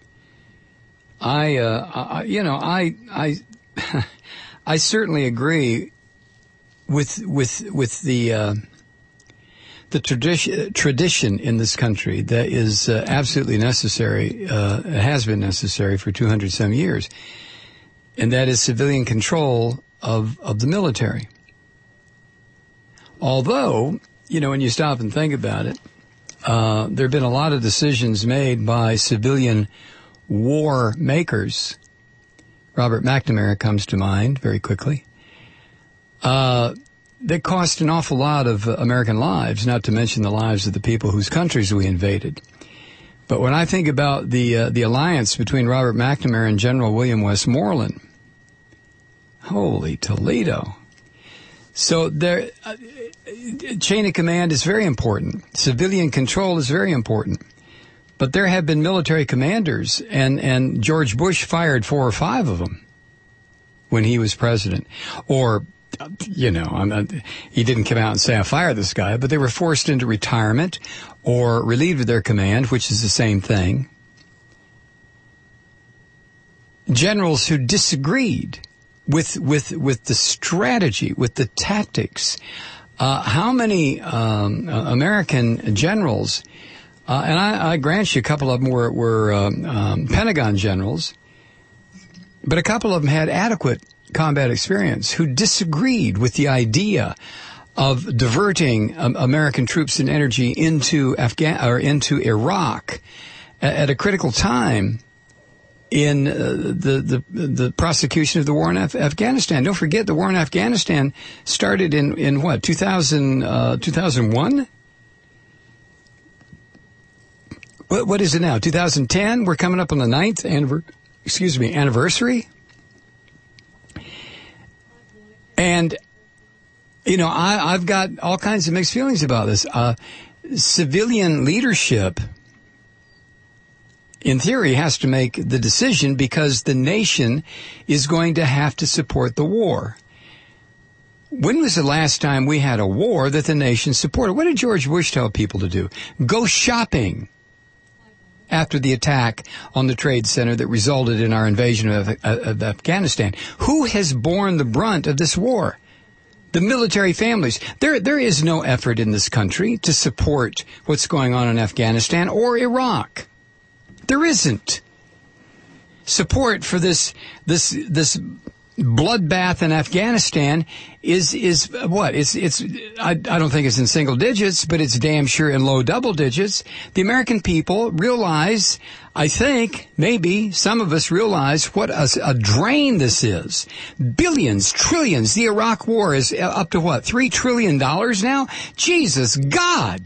I, uh, I you know, I I I certainly agree with with with the uh, the tradition tradition in this country that is uh, absolutely necessary. Uh, has been necessary for two hundred some years, and that is civilian control of of the military. Although, you know, when you stop and think about it, uh, there have been a lot of decisions made by civilian war makers. Robert McNamara comes to mind very quickly. Uh, that cost an awful lot of uh, American lives, not to mention the lives of the people whose countries we invaded. But when I think about the uh, the alliance between Robert McNamara and General William Westmoreland, holy Toledo. So there, uh, chain of command is very important. Civilian control is very important. But there have been military commanders, and, and George Bush fired four or five of them when he was president. Or, you know, I'm not, he didn't come out and say, I fired this guy, but they were forced into retirement or relieved of their command, which is the same thing. Generals who disagreed with with with the strategy, with the tactics. Uh, how many um, uh, American generals, uh, and I, I grant you a couple of them were, were um, um, Pentagon generals, but a couple of them had adequate combat experience who disagreed with the idea of diverting um, American troops and energy into Afghan or into Iraq at, at a critical time in uh, the, the the prosecution of the war in Af- Afghanistan. Don't forget, the war in Afghanistan started in, in what, two thousand, uh, two thousand one? What, what is it now, two thousand ten? We're coming up on the ninth anniver- excuse me, anniversary. And, you know, I, I've got all kinds of mixed feelings about this. Uh, civilian leadership, in theory, has to make the decision because the nation is going to have to support the war. When was the last time we had a war that the nation supported? What did George Bush tell people to do? Go shopping after the attack on the Trade Center that resulted in our invasion of, of Afghanistan. Who has borne the brunt of this war? The military families. There, there is no effort in this country to support what's going on in Afghanistan or Iraq. There isn't. Support for this, this, this bloodbath in Afghanistan is, is what? It's, it's, I, I don't think it's in single digits, but it's damn sure in low double digits. The American people realize, I think, maybe some of us realize what a, a drain this is. Billions, trillions. The Iraq war is up to what? Three trillion dollars now? Jesus God!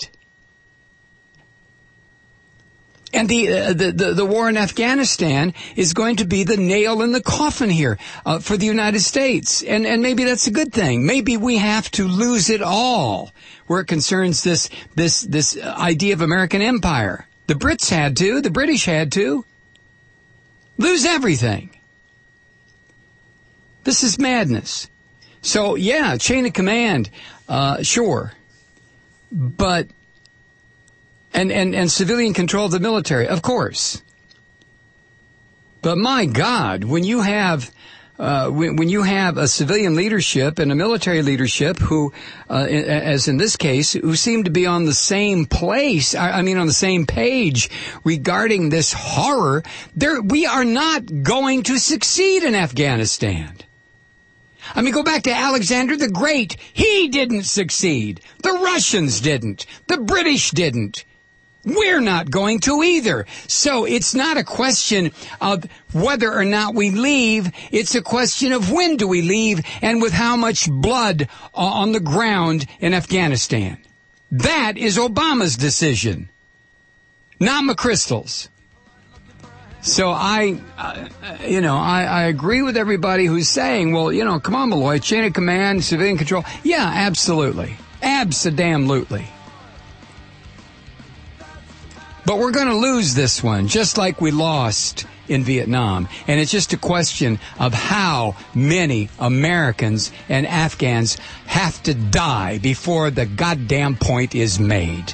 And the, uh, the, the, the war in Afghanistan is going to be the nail in the coffin here, uh, for the United States. And, and maybe that's a good thing. Maybe we have to lose it all where it concerns this, this, this idea of American empire. The Brits had to, the British had to. Lose everything. This is madness. So yeah, chain of command, uh, sure. But And, and, and civilian control of the military, of course. But my God, when you have, uh, when, when you have a civilian leadership and a military leadership who, uh, as in this case, who seem to be on the same place, I, I mean on the same page regarding this horror, there, we are not going to succeed in Afghanistan. I mean, go back to Alexander the Great. He didn't succeed. The Russians didn't. The British didn't. We're not going to either. So it's not a question of whether or not we leave. It's a question of when do we leave and with how much blood on the ground in Afghanistan. That is Obama's decision, not McChrystal's. So I, uh, you know, I, I agree with everybody who's saying, well, you know, come on, Malloy, chain of command, civilian control. Yeah, absolutely. Abso-damn-lutely. But we're going to lose this one, just like we lost in Vietnam. And it's just a question of how many Americans and Afghans have to die before the goddamn point is made.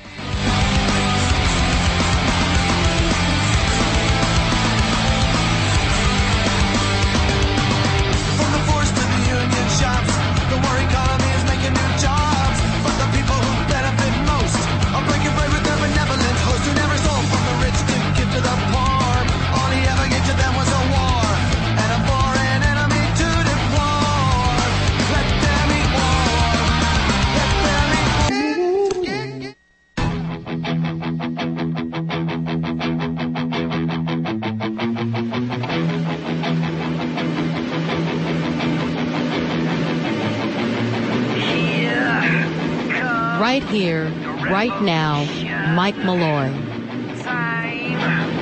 Right here, right now, Mike Malloy. Time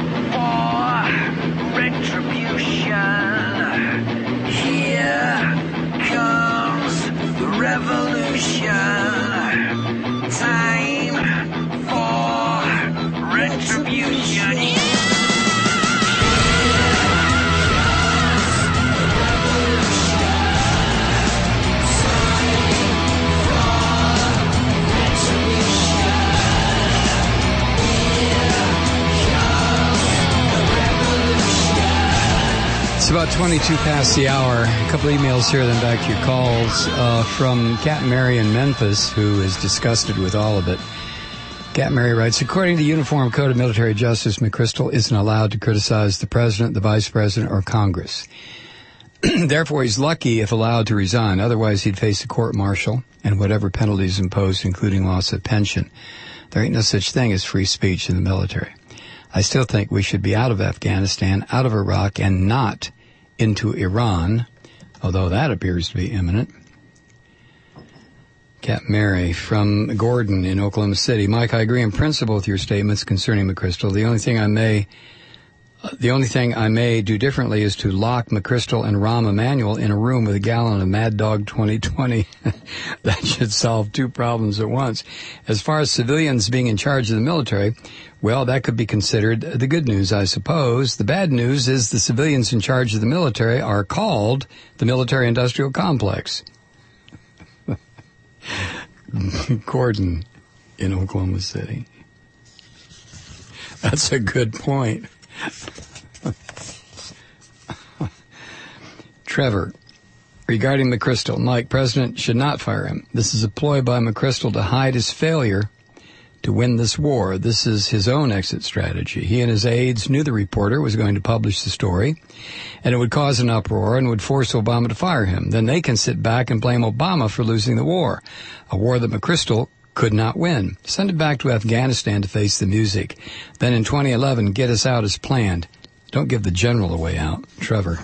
for retribution. Here comes the revolution. Time for retribution. It's about twenty-two past the hour. A couple emails here, then back to your calls. Uh, from Cat Mary in Memphis, who is disgusted with all of it. Cat Mary writes, according to the Uniform Code of Military Justice, McChrystal isn't allowed to criticize the president, the vice president, or Congress. Therefore, he's lucky if allowed to resign. Otherwise, he'd face a court-martial and whatever penalties imposed, including loss of pension. There ain't no such thing as free speech in the military. I still think we should be out of Afghanistan, out of Iraq, and not into Iran, although that appears to be imminent. Cat Mary from Gordon in Oklahoma City. Mike, I agree in principle with your statements concerning McChrystal. The only thing I may, uh, the only thing I may do differently is to lock McChrystal and Rahm Emanuel in a room with a gallon of Mad Dog twenty twenty. That should solve two problems at once. As far as civilians being in charge of the military, well, that could be considered the good news, I suppose. The bad news is the civilians in charge of the military are called the military-industrial complex. Gordon in Oklahoma City. That's a good point. Trevor, regarding McChrystal, Mike, President should not fire him. This is a ploy by McChrystal to hide his failure to win this war. This is his own exit strategy. He and his aides knew the reporter was going to publish the story, and it would cause an uproar and would force Obama to fire him. Then they can sit back and blame Obama for losing the war, a war that McChrystal could not win. Send it back to Afghanistan to face the music. Then in twenty eleven, get us out as planned. Don't give the general a way out. Trevor.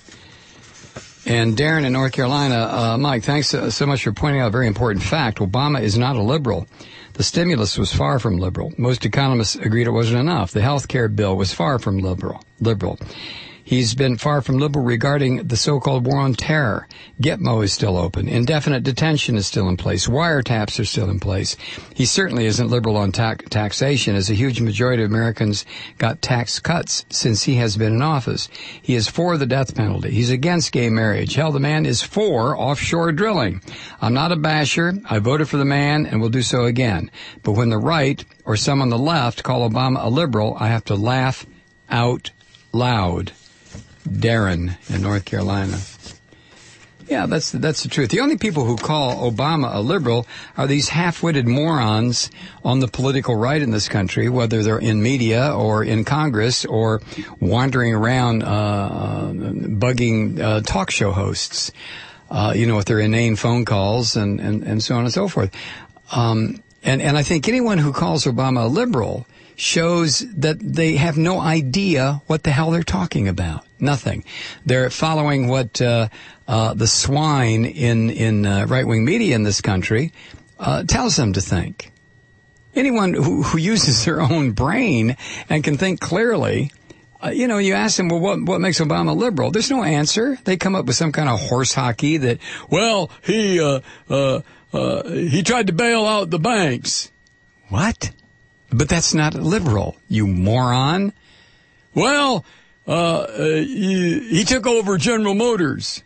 And Darren in North Carolina, uh, Mike, thanks so, so much for pointing out a very important fact. Obama is not a liberal. The stimulus was far from liberal. Most economists agreed it wasn't enough. The health care bill was far from liberal. liberal. He's been far from liberal regarding the so-called war on terror. Gitmo is still open. Indefinite detention is still in place. Wiretaps are still in place. He certainly isn't liberal on ta- taxation, as a huge majority of Americans got tax cuts since he has been in office. He is for the death penalty. He's against gay marriage. Hell, the man is for offshore drilling. I'm not a basher. I voted for the man and will do so again. But when the right or some on the left call Obama a liberal, I have to laugh out loud. Darren in North Carolina. Yeah, that's that's the truth. The only people who call Obama a liberal are these half-witted morons on the political right in this country, whether they're in media or in Congress or wandering around uh, bugging uh, talk show hosts, uh, you know, with their inane phone calls and, and, and so on and so forth. Um, and, and I think anyone who calls Obama a liberal shows that they have no idea what the hell they're talking about. Nothing. They're following what uh, uh, the swine in in uh, right-wing media in this country uh, tells them to think. Anyone who, who uses their own brain and can think clearly, uh, you know, you ask them, well, what what makes Obama liberal? There's no answer. They come up with some kind of horse hockey that, well, he uh, uh, uh, he tried to bail out the banks. What? But that's not liberal, you moron. Well, uh, uh he, he took over General Motors.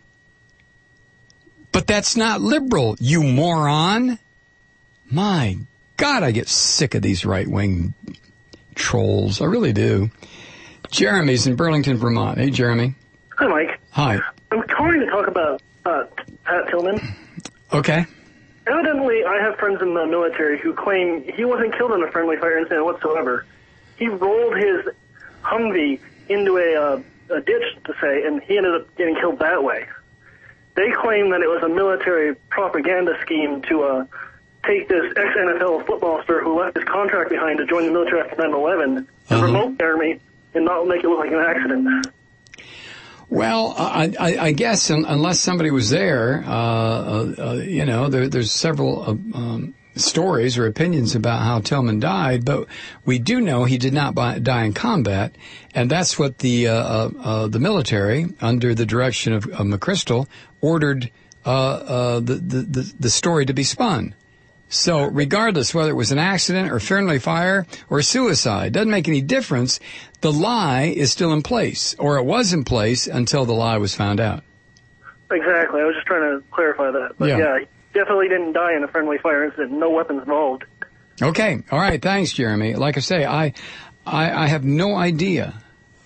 But that's not liberal, you moron. My God, I get sick of these right-wing trolls. I really do. Jeremy's in Burlington, Vermont. Hey, Jeremy. Hi, Mike. Hi. I'm calling to talk about uh, Pat Tillman. Okay. Evidently, I have friends in the military who claim he wasn't killed in a friendly fire incident whatsoever. He rolled his Humvee into a, uh, a ditch, to say, and he ended up getting killed that way. They claim that it was a military propaganda scheme to uh, take this ex-N F L football star who left his contract behind to join the military after nine eleven and uh-huh. promote the Army and not make it look like an accident. Well, I, I, I guess un, unless somebody was there, uh, uh, you know, there, there's several uh, um, stories or opinions about how Tillman died, but we do know he did not buy, die in combat, and that's what the uh, uh, uh, the military, under the direction of, of McChrystal, ordered uh, uh, the, the the story to be spun. So regardless whether it was an accident or friendly fire or suicide, doesn't make any difference. The lie is still in place, or it was in place until the lie was found out. Exactly. I was just trying to clarify that. But yeah, yeah he definitely didn't die in a friendly fire incident. No weapons involved. Okay. All right. Thanks, Jeremy. Like I say, I I, I have no idea.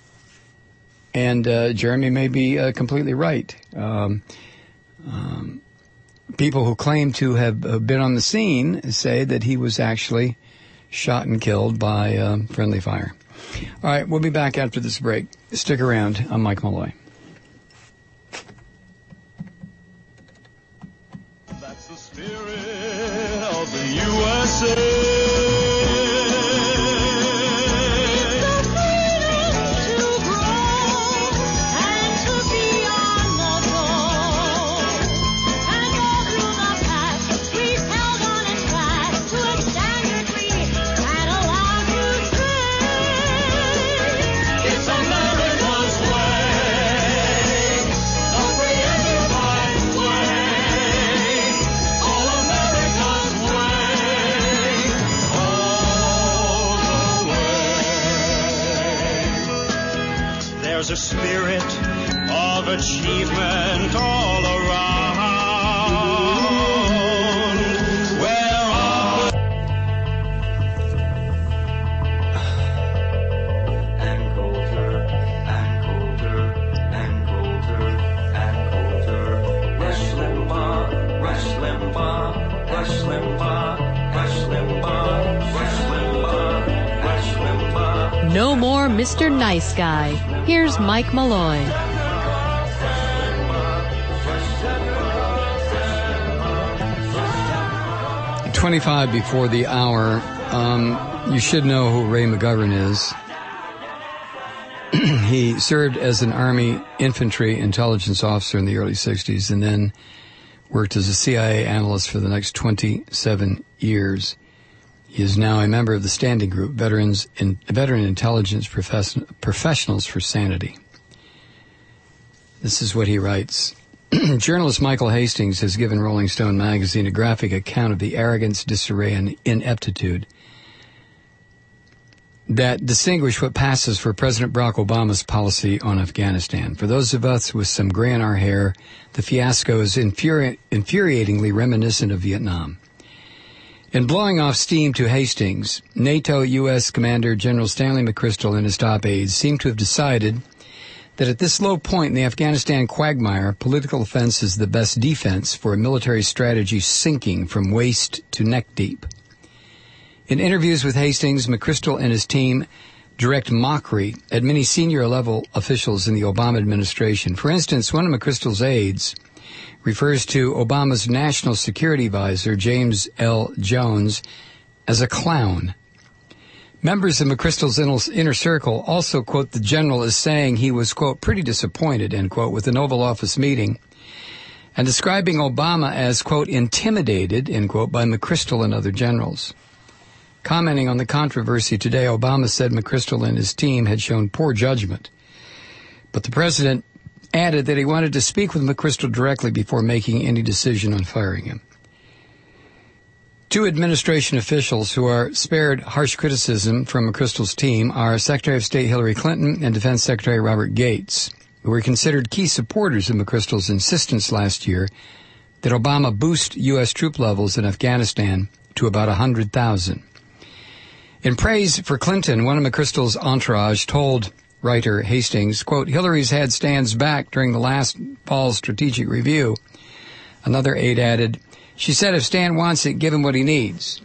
And uh, Jeremy may be uh, completely right. Um, um People who claim to have been on the scene say that he was actually shot and killed by uh, friendly fire. All right, we'll be back after this break. Stick around. I'm Mike Malloy. That's the spirit of the U S A. There's a spirit of achievement all around. Where all No more Mister Nice Guy. Here's Mike Malloy. twenty-five before the hour. Um, you should know who Ray McGovern is. He served as an Army infantry intelligence officer in the early sixties and then worked as a C I A analyst for the next twenty-seven years. He is now a member of the Standing Group, Veterans in, Veteran Intelligence Profes- Professionals for Sanity. This is what he writes. Journalist Michael Hastings has given Rolling Stone magazine a graphic account of the arrogance, disarray, and ineptitude that distinguish what passes for President Barack Obama's policy on Afghanistan. For those of us with some gray in our hair, the fiasco is infuri- infuriatingly reminiscent of Vietnam. In blowing off steam to Hastings, NATO U S Commander General Stanley McChrystal and his top aides seem to have decided that at this low point in the Afghanistan quagmire, political offense is the best defense for a military strategy sinking from waist to neck deep. In interviews with Hastings, McChrystal and his team direct mockery at many senior-level officials in the Obama administration. For instance, one of McChrystal's aides refers to Obama's national security advisor, James L. Jones, as a clown. Members of McChrystal's inner circle also quote the general as saying he was, quote, pretty disappointed, end quote, with an Oval Office meeting, and describing Obama as, quote, intimidated, end quote, by McChrystal and other generals. Commenting on the controversy today, Obama said McChrystal and his team had shown poor judgment, but the president added that he wanted to speak with McChrystal directly before making any decision on firing him. Two administration officials who are spared harsh criticism from McChrystal's team are Secretary of State Hillary Clinton and Defense Secretary Robert Gates, who were considered key supporters of McChrystal's insistence last year that Obama boost U S troop levels in Afghanistan to about one hundred thousand. In praise for Clinton, one of McChrystal's entourage told writer Hastings, quote, Hillary's head stands back during the last fall's strategic review. Another aide added, she said if Stan wants it, give him what he needs.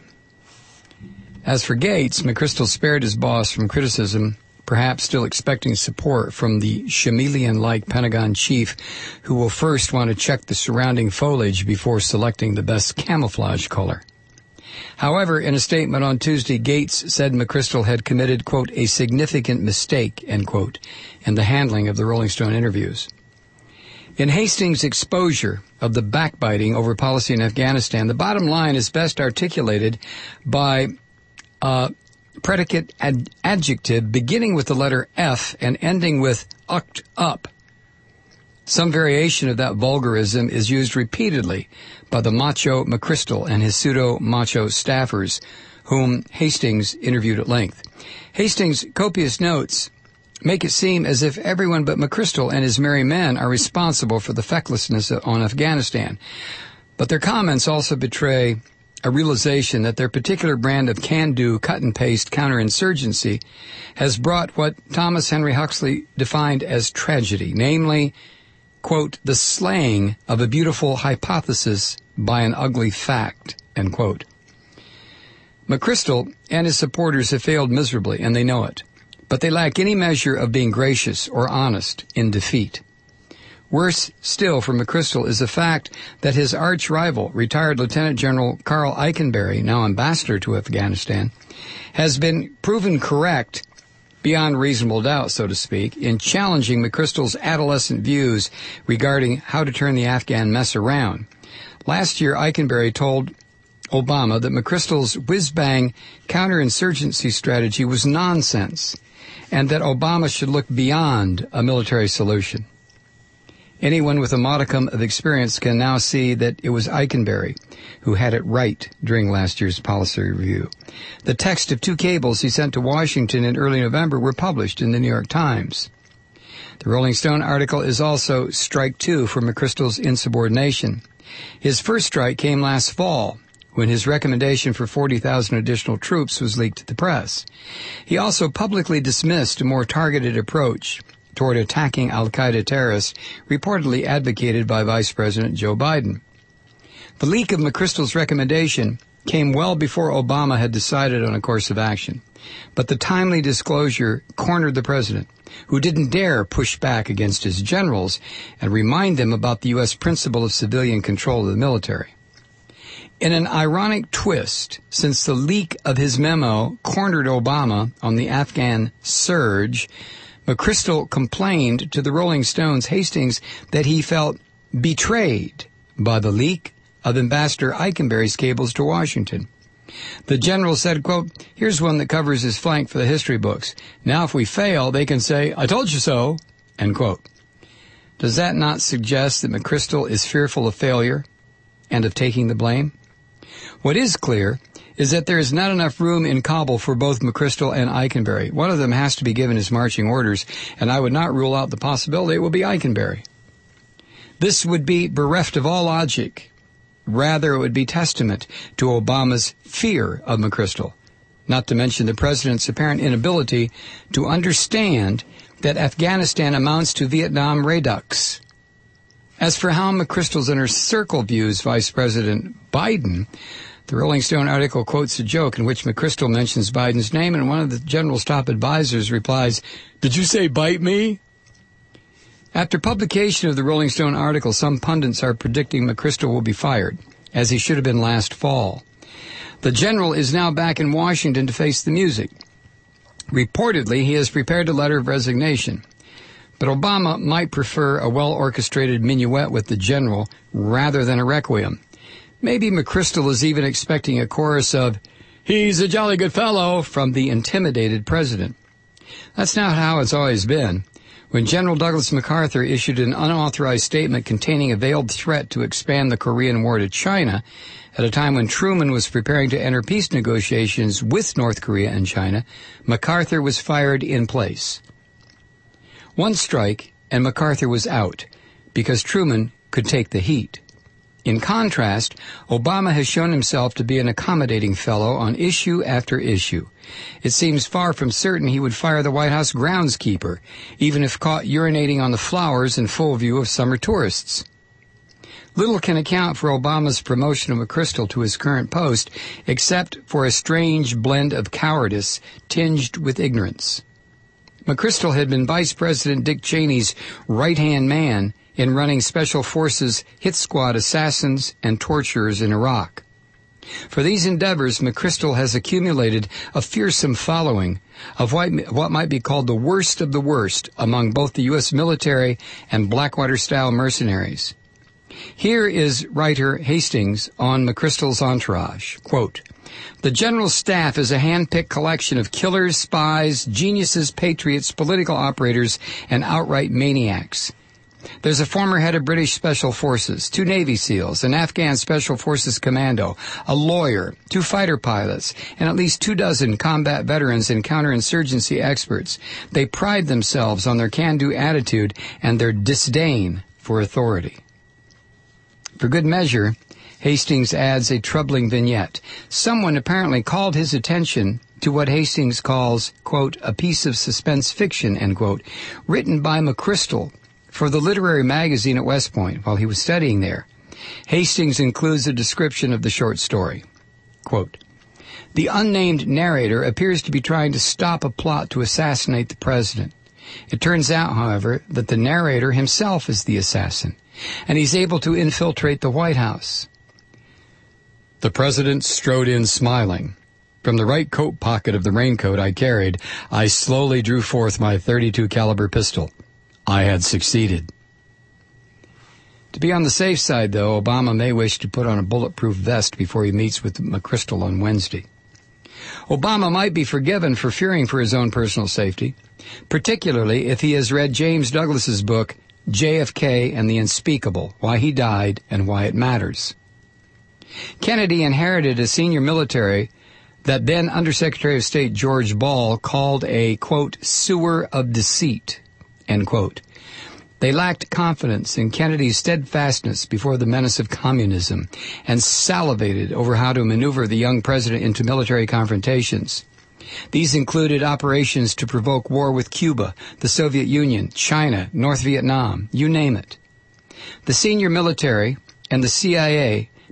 As for Gates, McChrystal spared his boss from criticism, perhaps still expecting support from the chameleon-like Pentagon chief who will first want to check the surrounding foliage before selecting the best camouflage color. However, in a statement on Tuesday, Gates said McChrystal had committed, quote, a significant mistake, end quote, in the handling of the Rolling Stone interviews. In Hastings' exposure of the backbiting over policy in Afghanistan, the bottom line is best articulated by a predicate ad- adjective beginning with the letter F and ending with ucked up. Some variation of that vulgarism is used repeatedly by the macho McChrystal and his pseudo-macho staffers, whom Hastings interviewed at length. Hastings' copious notes make it seem as if everyone but McChrystal and his merry men are responsible for the fecklessness on Afghanistan. But their comments also betray a realization that their particular brand of can-do, cut-and-paste counterinsurgency has brought what Thomas Henry Huxley defined as tragedy, namely, quote, the slaying of a beautiful hypothesis by an ugly fact, end quote. McChrystal and his supporters have failed miserably, and they know it. But they lack any measure of being gracious or honest in defeat. Worse still for McChrystal is the fact that his arch-rival, retired Lieutenant General Carl Eikenberry, now ambassador to Afghanistan, has been proven correct, beyond reasonable doubt, so to speak, in challenging McChrystal's adolescent views regarding how to turn the Afghan mess around. Last year, Eikenberry told Obama that McChrystal's whiz-bang counterinsurgency strategy was nonsense, and that Obama should look beyond a military solution. Anyone with a modicum of experience can now see that it was Eikenberry who had it right during last year's policy review. The text of two cables he sent to Washington in early November were published in the New York Times. The Rolling Stone article is also strike two for McChrystal's insubordination. His first strike came last fall, when his recommendation for forty thousand additional troops was leaked to the press. He also publicly dismissed a more targeted approach toward attacking al-Qaeda terrorists reportedly advocated by Vice President Joe Biden. The leak of McChrystal's recommendation came well before Obama had decided on a course of action. But the timely disclosure cornered the president, who didn't dare push back against his generals and remind them about the U S principle of civilian control of the military. In an ironic twist, since the leak of his memo cornered Obama on the Afghan surge, McChrystal complained to the Rolling Stones Hastings that he felt betrayed by the leak of Ambassador Eikenberry's cables to Washington. The general said, quote, "Here's one that covers his flank for the history books. Now if we fail, they can say, 'I told you so,'" end quote. Does that not suggest that McChrystal is fearful of failure and of taking the blame? What is clear is that there is not enough room in Kabul for both McChrystal and Eikenberry. One of them has to be given his marching orders, and I would not rule out the possibility it will be Eikenberry. This would be bereft of all logic. Rather, it would be testament to Obama's fear of McChrystal, not to mention the president's apparent inability to understand that Afghanistan amounts to Vietnam redux. As for how McChrystal's inner circle views Vice President Biden, the Rolling Stone article quotes a joke in which McChrystal mentions Biden's name, and one of the general's top advisors replies, "Did you say bite me?" After publication of the Rolling Stone article, some pundits are predicting McChrystal will be fired, as he should have been last fall. The general is now back in Washington to face the music. Reportedly, he has prepared a letter of resignation. But Obama might prefer a well-orchestrated minuet with the general rather than a requiem. Maybe McChrystal is even expecting a chorus of, "He's a jolly good fellow," from the intimidated president. That's not how it's always been. When General Douglas MacArthur issued an unauthorized statement containing a veiled threat to expand the Korean War to China, at a time when Truman was preparing to enter peace negotiations with North Korea and China, MacArthur was fired in place. One strike, and MacArthur was out, because Truman could take the heat. In contrast, Obama has shown himself to be an accommodating fellow on issue after issue. It seems far from certain he would fire the White House groundskeeper, even if caught urinating on the flowers in full view of summer tourists. Little can account for Obama's promotion of McChrystal to his current post, except for a strange blend of cowardice tinged with ignorance. McChrystal had been Vice President Dick Cheney's right-hand man in running Special Forces hit squad assassins and torturers in Iraq. For these endeavors, McChrystal has accumulated a fearsome following of what, what might be called the worst of the worst among both the U S military and Blackwater-style mercenaries. Here is writer Hastings on McChrystal's entourage. Quote, "The general's staff is a hand-picked collection of killers, spies, geniuses, patriots, political operators, and outright maniacs. There's a former head of British Special Forces, two Navy SEALs, an Afghan Special Forces commando, a lawyer, two fighter pilots, and at least two dozen combat veterans and counterinsurgency experts. They pride themselves on their can-do attitude and their disdain for authority." For good measure, Hastings adds a troubling vignette. Someone apparently called his attention to what Hastings calls, quote, "a piece of suspense fiction," end quote, written by McChrystal for the literary magazine at West Point while he was studying there. Hastings includes a description of the short story. Quote, "The unnamed narrator appears to be trying to stop a plot to assassinate the president. It turns out, however, that the narrator himself is the assassin, and he's able to infiltrate the White House. The president strode in smiling. From the right coat pocket of the raincoat I carried, I slowly drew forth my thirty-two caliber pistol. I had succeeded." To be on the safe side, though, Obama may wish to put on a bulletproof vest before he meets with McChrystal on Wednesday. Obama might be forgiven for fearing for his own personal safety, particularly if he has read James Douglas's book, J F K and the Unspeakable, Why He Died and Why It Matters. Kennedy inherited a senior military that then Undersecretary of State George Ball called a, quote, "sewer of deceit," end quote. They lacked confidence in Kennedy's steadfastness before the menace of communism and salivated over how to maneuver the young president into military confrontations. These included operations to provoke war with Cuba, the Soviet Union, China, North Vietnam, you name it. The senior military and the C I A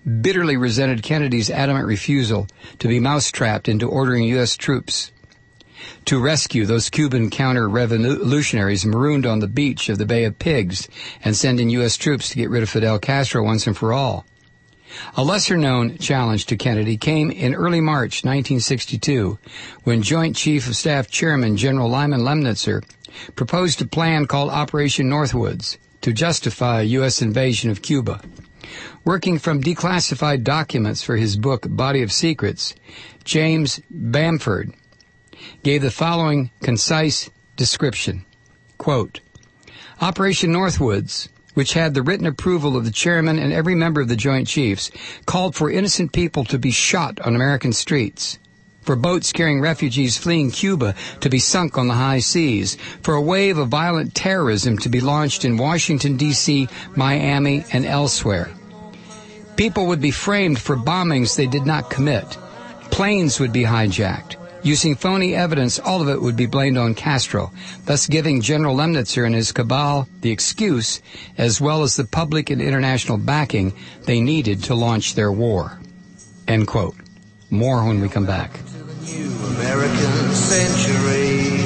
bitterly resented Kennedy's adamant refusal to be mousetrapped into ordering U S troops to rescue those Cuban counter-revolutionaries marooned on the beach of the Bay of Pigs and sending U S troops to get rid of Fidel Castro once and for all. A lesser-known challenge to Kennedy came in early March nineteen sixty-two when Joint Chief of Staff Chairman General Lyman Lemnitzer proposed a plan called Operation Northwoods to justify a U S invasion of Cuba. Working from declassified documents for his book Body of Secrets, James Bamford gave the following concise description. Quote, Operation Northwoods, which had the written approval of the chairman and every member of the Joint Chiefs, called for innocent people to be shot on American streets, for boats carrying refugees fleeing Cuba to be sunk on the high seas, for a wave of violent terrorism to be launched in Washington, D C, Miami, and elsewhere. People would be framed for bombings they did not commit. Planes would be hijacked. Using phony evidence, all of it would be blamed on Castro, thus giving General Lemnitzer and his cabal the excuse, as well as the public and international backing they needed to launch their war. End quote. More when we come back. New American century.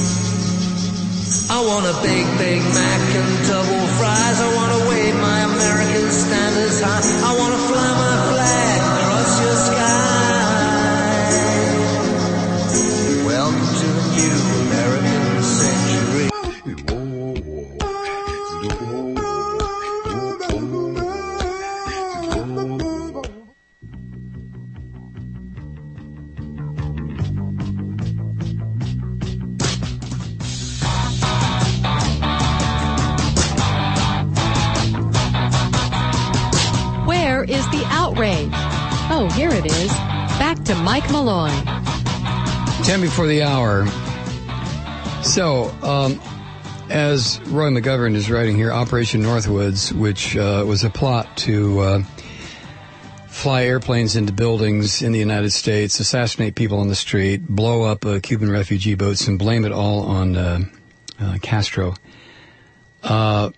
I want a big, Big Mac and double fries. I want to wave my American standards high. I want to fly my flag across your sky. Welcome to the new American century. Where is the outrage? Oh, here it is. Back to Mike Malloy. Ten before the hour. So, um, as Roy McGovern is writing here, Operation Northwoods, which uh, was a plot to uh, fly airplanes into buildings in the United States, assassinate people on the street, blow up uh, Cuban refugee boats, and blame it all on uh, uh, Castro, uh,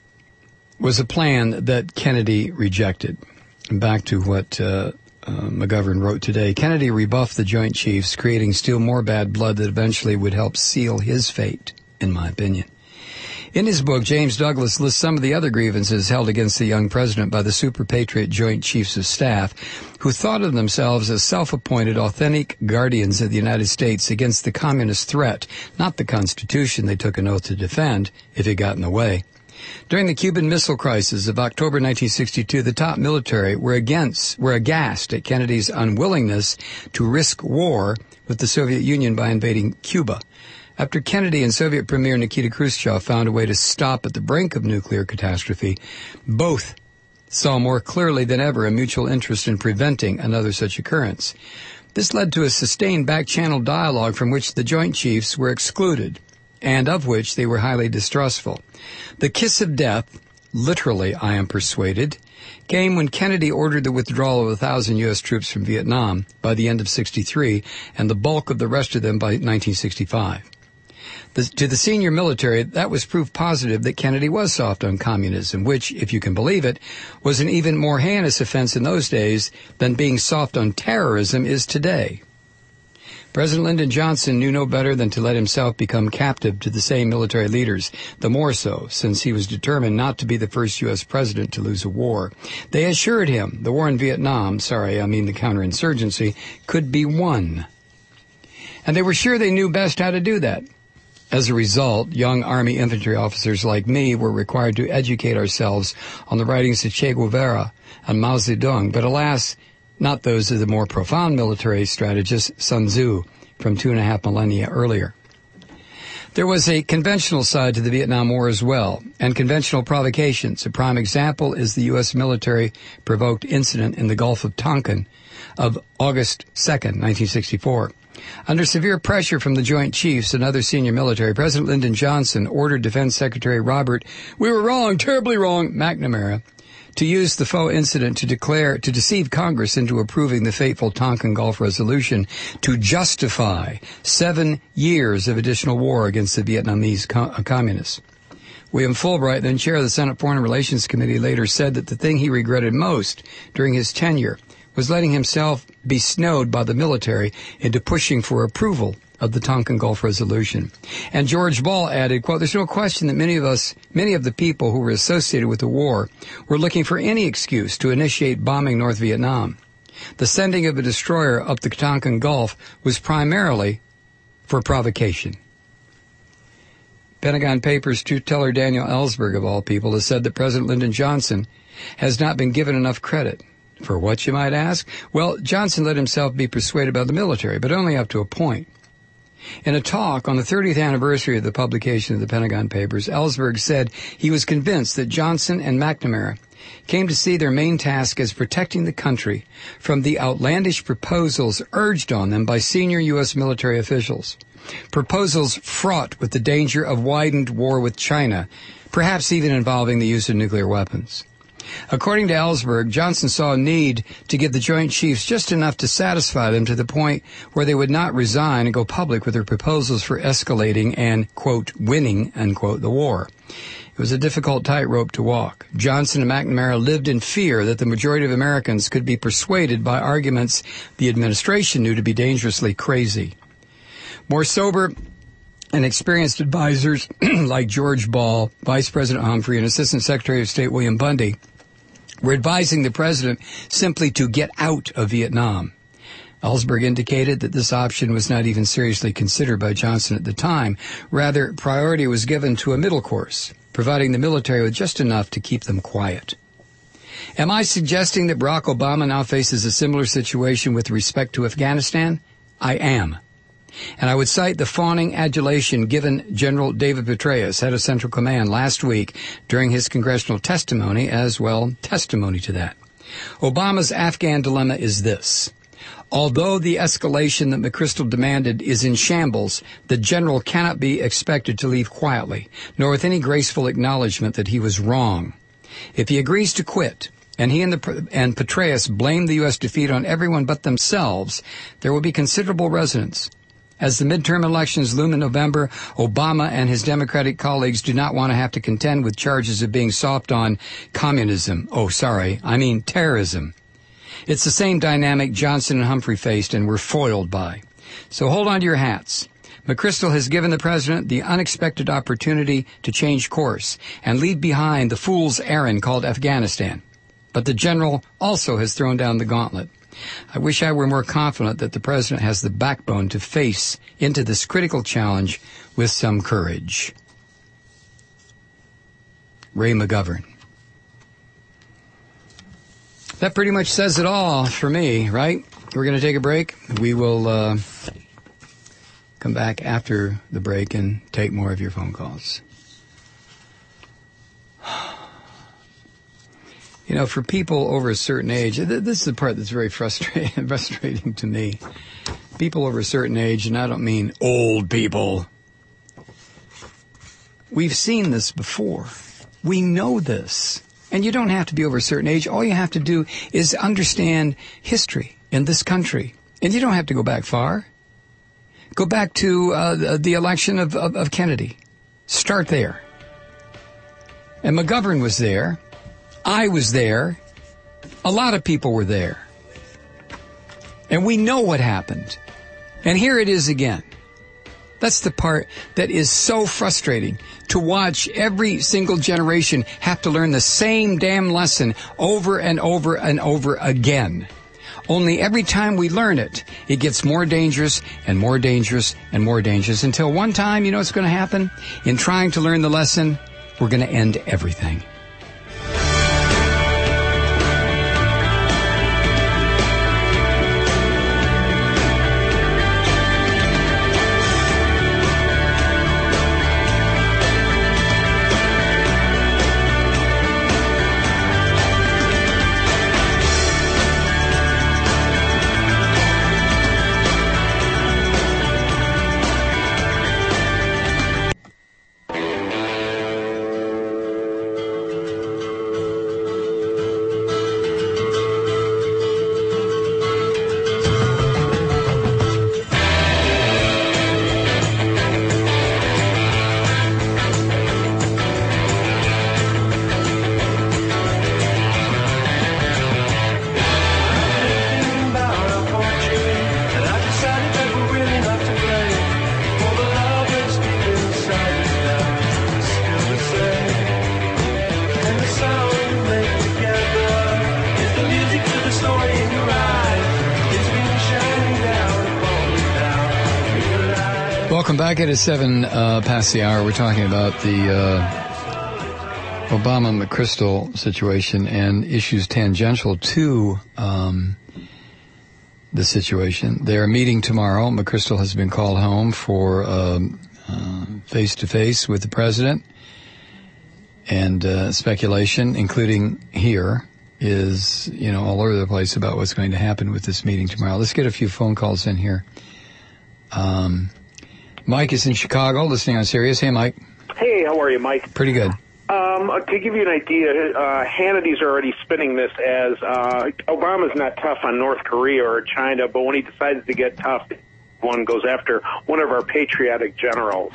was a plan that Kennedy rejected. And back to what uh, uh, McGovern wrote today. Kennedy rebuffed the Joint Chiefs, creating still more bad blood that eventually would help seal his fate, in my opinion. In his book, James Douglas lists some of the other grievances held against the young president by the super patriot Joint Chiefs of Staff, who thought of themselves as self-appointed, authentic guardians of the United States against the communist threat, not the Constitution they took an oath to defend if it got in the way. During the Cuban Missile Crisis of October nineteen sixty-two, the top military were against, were aghast at Kennedy's unwillingness to risk war with the Soviet Union by invading Cuba. After Kennedy and Soviet Premier Nikita Khrushchev found a way to stop at the brink of nuclear catastrophe, both saw more clearly than ever a mutual interest in preventing another such occurrence. This led to a sustained back-channel dialogue from which the Joint Chiefs were excluded, and of which they were highly distrustful. The kiss of death, literally, I am persuaded, came when Kennedy ordered the withdrawal of a thousand U S troops from Vietnam by the end of sixty-three, and the bulk of the rest of them by nineteen sixty-five. The, to the senior military, that was proof positive that Kennedy was soft on communism, which, if you can believe it, was an even more heinous offense in those days than being soft on terrorism is today. President Lyndon Johnson knew no better than to let himself become captive to the same military leaders, the more so since he was determined not to be the first U S president to lose a war. They assured him the war in Vietnam, sorry, I mean the counterinsurgency, could be won. And they were sure they knew best how to do that. As a result, young Army infantry officers like me were required to educate ourselves on the writings of Che Guevara and Mao Zedong, but alas, not those of the more profound military strategist Sun Tzu from two and a half millennia earlier. There was a conventional side to the Vietnam War as well, and conventional provocations. A prime example is the U S military-provoked incident in the Gulf of Tonkin of August second, nineteen sixty-four. Under severe pressure from the Joint Chiefs and other senior military, President Lyndon Johnson ordered Defense Secretary Robert, we were wrong, terribly wrong, McNamara, to use the faux incident to declare, to deceive Congress into approving the fateful Tonkin Gulf Resolution to justify seven years of additional war against the Vietnamese co- communists. William Fulbright, then chair of the Senate Foreign Relations Committee, later said that the thing he regretted most during his tenure was letting himself be snowed by the military into pushing for approval of the Tonkin Gulf Resolution. And George Ball added, quote, "There's no question that many of us, many of the people who were associated with the war were looking for any excuse to initiate bombing North Vietnam. The sending of a destroyer up the Tonkin Gulf was primarily for provocation." Pentagon Papers truth teller Daniel Ellsberg, of all people, has said that President Lyndon Johnson has not been given enough credit. For what, you might ask? Well, Johnson let himself be persuaded by the military, but only up to a point. In a talk on the thirtieth anniversary of the publication of the Pentagon Papers, Ellsberg said he was convinced that Johnson and McNamara came to see their main task as protecting the country from the outlandish proposals urged on them by senior U S military officials. Proposals fraught with the danger of widened war with China, perhaps even involving the use of nuclear weapons. According to Ellsberg, Johnson saw a need to give the Joint Chiefs just enough to satisfy them to the point where they would not resign and go public with their proposals for escalating and, quote, winning, unquote, the war. It was a difficult tightrope to walk. Johnson and McNamara lived in fear that the majority of Americans could be persuaded by arguments the administration knew to be dangerously crazy. More sober and experienced advisors like George Ball, Vice President Humphrey, and Assistant Secretary of State William Bundy were advising the president simply to get out of Vietnam. Ellsberg indicated that this option was not even seriously considered by Johnson at the time. Rather, priority was given to a middle course, providing the military with just enough to keep them quiet. Am I suggesting that Barack Obama now faces a similar situation with respect to Afghanistan? I am. And I would cite the fawning adulation given General David Petraeus, head of Central Command, last week during his congressional testimony as, well, testimony to that. Obama's Afghan dilemma is this. Although the escalation that McChrystal demanded is in shambles, the general cannot be expected to leave quietly, nor with any graceful acknowledgement that he was wrong. If he agrees to quit, and he and, the, and Petraeus blame the U S defeat on everyone but themselves, there will be considerable resonance. As the midterm elections loom in November, Obama and his Democratic colleagues do not want to have to contend with charges of being soft on communism. Oh, sorry, I mean terrorism. It's the same dynamic Johnson and Humphrey faced and were foiled by. So hold on to your hats. McChrystal has given the president the unexpected opportunity to change course and leave behind the fool's errand called Afghanistan. But the general also has thrown down the gauntlet. I wish I were more confident that the president has the backbone to face into this critical challenge with some courage. Ray McGovern. That pretty much says it all for me, right? We're going to take a break. We will uh, come back after the break and take more of your phone calls. You know, for people over a certain age, this is the part that's very frustrating, frustrating to me. People over a certain age, and I don't mean old people. We've seen this before. We know this. And you don't have to be over a certain age. All you have to do is understand history in this country. And you don't have to go back far. Go back to uh, the election of, of, of Kennedy. Start there. And McGovern was there. I was there. A lot of people were there. And we know what happened. And here it is again. That's the part that is so frustrating, to watch every single generation have to learn the same damn lesson over and over and over again. Only every time we learn it, it gets more dangerous and more dangerous and more dangerous until one time, you know what's going to happen? In trying to learn the lesson, we're going to end everything. back at a seven uh, past the hour. We're talking about the uh, Obama-McChrystal situation and issues tangential to um, the situation. They are meeting tomorrow. McChrystal has been called home for um, uh, face-to-face with the president. And uh, speculation, including here, is, you know, all over the place about what's going to happen with this meeting tomorrow. Let's get a few phone calls in here. Um, Mike is in Chicago, listening on Sirius. Hey, Mike. Hey, how are you, Mike? Pretty good. Um, to give you an idea, uh, Hannity's already spinning this as uh, Obama's not tough on North Korea or China, but when he decides to get tough, one goes after one of our patriotic generals.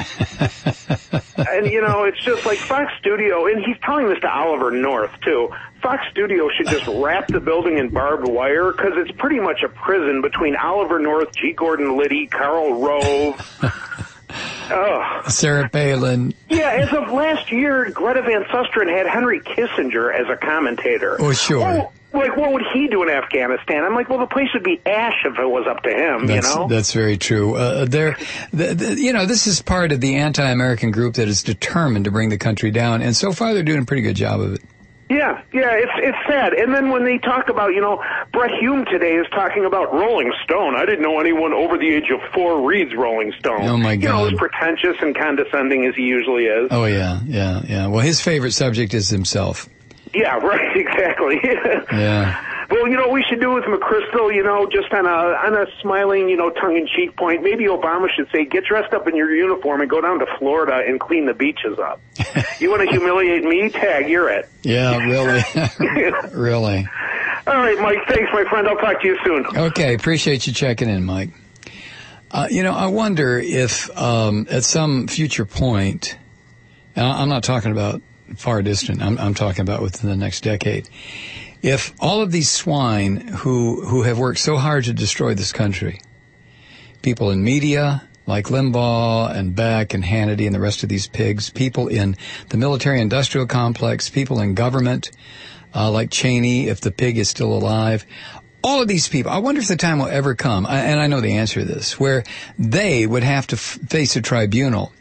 And, you know, it's just like Fox Studio, and he's telling this to Oliver North, too. Fox Studio should just wrap the building in barbed wire, because it's pretty much a prison between Oliver North, G. Gordon Liddy, Karl Rove, oh. Sarah Palin. Yeah, as of last year, Greta Van Susteren had Henry Kissinger as a commentator. Oh, sure. Oh, like, what would he do in Afghanistan? I'm like, well, the place would be ash if it was up to him, that's, you know? That's very true. Uh, there, the, the, you know, this is part of the anti-American group that is determined to bring the country down, and so far they're doing a pretty good job of it. Yeah, yeah, it's it's sad. And then when they talk about, you know, Brett Hume today is talking about Rolling Stone. I didn't know anyone over the age of four reads Rolling Stone. Oh, my God. You know, as pretentious and condescending as he usually is. Oh, yeah, yeah, yeah. Well, his favorite subject is himself. Yeah, right, exactly. Yeah. Well, you know what we should do with McChrystal, you know, just on a on a smiling, you know, tongue-in-cheek point, maybe Obama should say, get dressed up in your uniform and go down to Florida and clean the beaches up. You want to humiliate me? Tag, you're it. Yeah, really. Really. All right, Mike, thanks, my friend. I'll talk to you soon. Okay, appreciate you checking in, Mike. Uh, you know, I wonder if um, at some future point, and I'm not talking about far distant, I'm, I'm talking about within the next decade, if all of these swine who who have worked so hard to destroy this country, people in media like Limbaugh and Beck and Hannity and the rest of these pigs, people in the military-industrial complex, people in government uh, like Cheney, if the pig is still alive, all of these people, I wonder if the time will ever come, and I know the answer to this, where they would have to f- face a tribunal,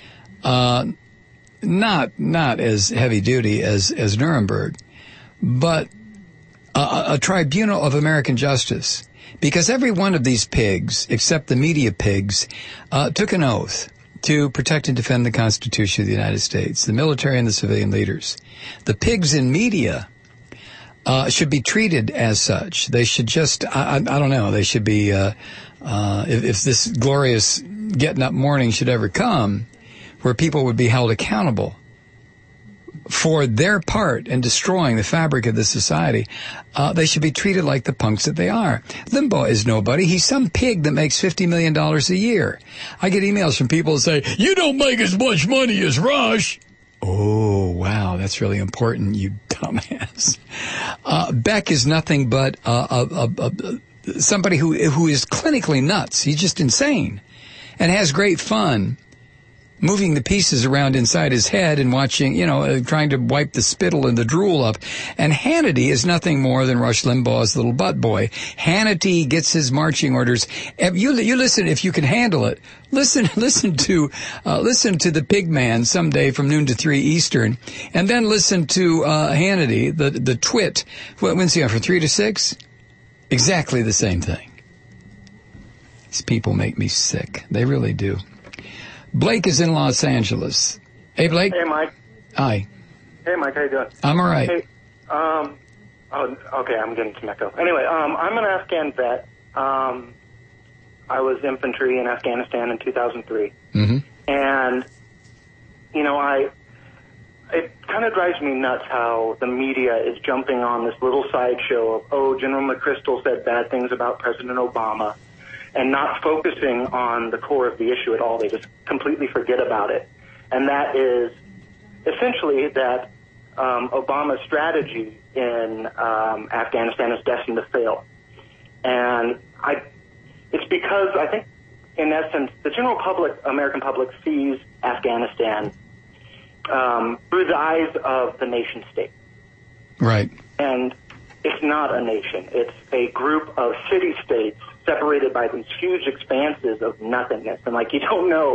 uh, not not as heavy-duty as, as Nuremberg, but A, a tribunal of American justice, because every one of these pigs, except the media pigs, uh, took an oath to protect and defend the Constitution of the United States, the military and the civilian leaders. The pigs in media uh, should be treated as such. They should just, I, I don't know, they should be, uh, uh, if, if this glorious getting up morning should ever come, where people would be held accountable for their part in destroying the fabric of the society, uh, they should be treated like the punks that they are. Limbaugh is nobody. He's some pig that makes fifty million dollars a year. I get emails from people that say, you don't make as much money as Rush. Oh, wow, that's really important, you dumbass. Uh, Beck is nothing but uh, a, a, a, somebody who who is clinically nuts. He's just insane and has great fun moving the pieces around inside his head and watching, you know, uh, trying to wipe the spittle and the drool up. And Hannity is nothing more than Rush Limbaugh's little butt boy. Hannity gets his marching orders. You, you listen, if you can handle it, listen, listen to, uh, listen to the pig man someday from noon to three Eastern, and then listen to, uh, Hannity, the, the twit. When's he on, from three to six? Exactly the same thing. These people make me sick. They really do. Blake is in Los Angeles. Hey, Blake. Hey, Mike. Hi. Hey, Mike. How you doing? I'm all right. Hey, um, oh, okay, I'm getting some echo. Anyway, um, I'm an Afghan vet. Um, I was infantry in Afghanistan in two thousand three. Mm-hmm. And, you know, I, it kind of drives me nuts how the media is jumping on this little sideshow of, oh, General McChrystal said bad things about President Obama, and not focusing on the core of the issue at all. They just completely forget about it. And that is essentially that um, Obama's strategy in um, Afghanistan is destined to fail. And I, it's because I think, in essence, the general public, American public, sees Afghanistan um, through the eyes of the nation state. Right. And it's not a nation. It's a group of city-states separated by these huge expanses of nothingness. And, like, you don't know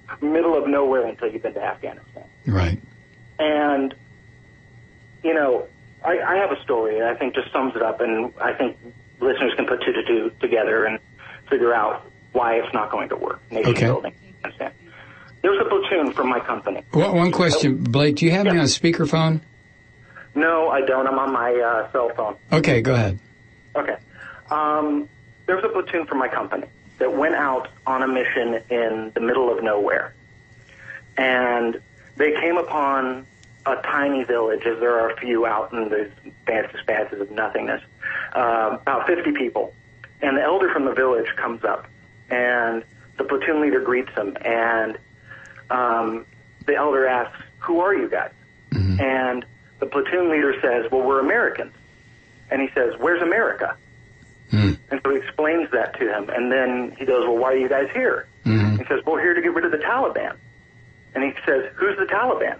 middle of nowhere until you've been to Afghanistan. Right. And, you know, I, I have a story that I think just sums it up, and I think listeners can put two to two together and figure out why it's not going to work. Nation Okay. building. Understand? There was a platoon from my company. Well, one question, Blake. Do you have me on speakerphone? No, I don't. I'm on my uh, cell phone. Okay, go ahead. Okay. Um, there was a platoon from my company that went out on a mission in the middle of nowhere. And they came upon a tiny village, as there are a few out in the vast expanses of nothingness, uh, about fifty people. And the elder from the village comes up, and the platoon leader greets him, and um, the elder asks, "Who are you guys?" Mm-hmm. And the platoon leader says, "Well, we're Americans." And he says, "Where's America?" Mm. And so he explains that to him. And then he goes, "Well, why are you guys here?" Mm-hmm. He says, "Well, we're here to get rid of the Taliban." And he says, "Who's the Taliban?"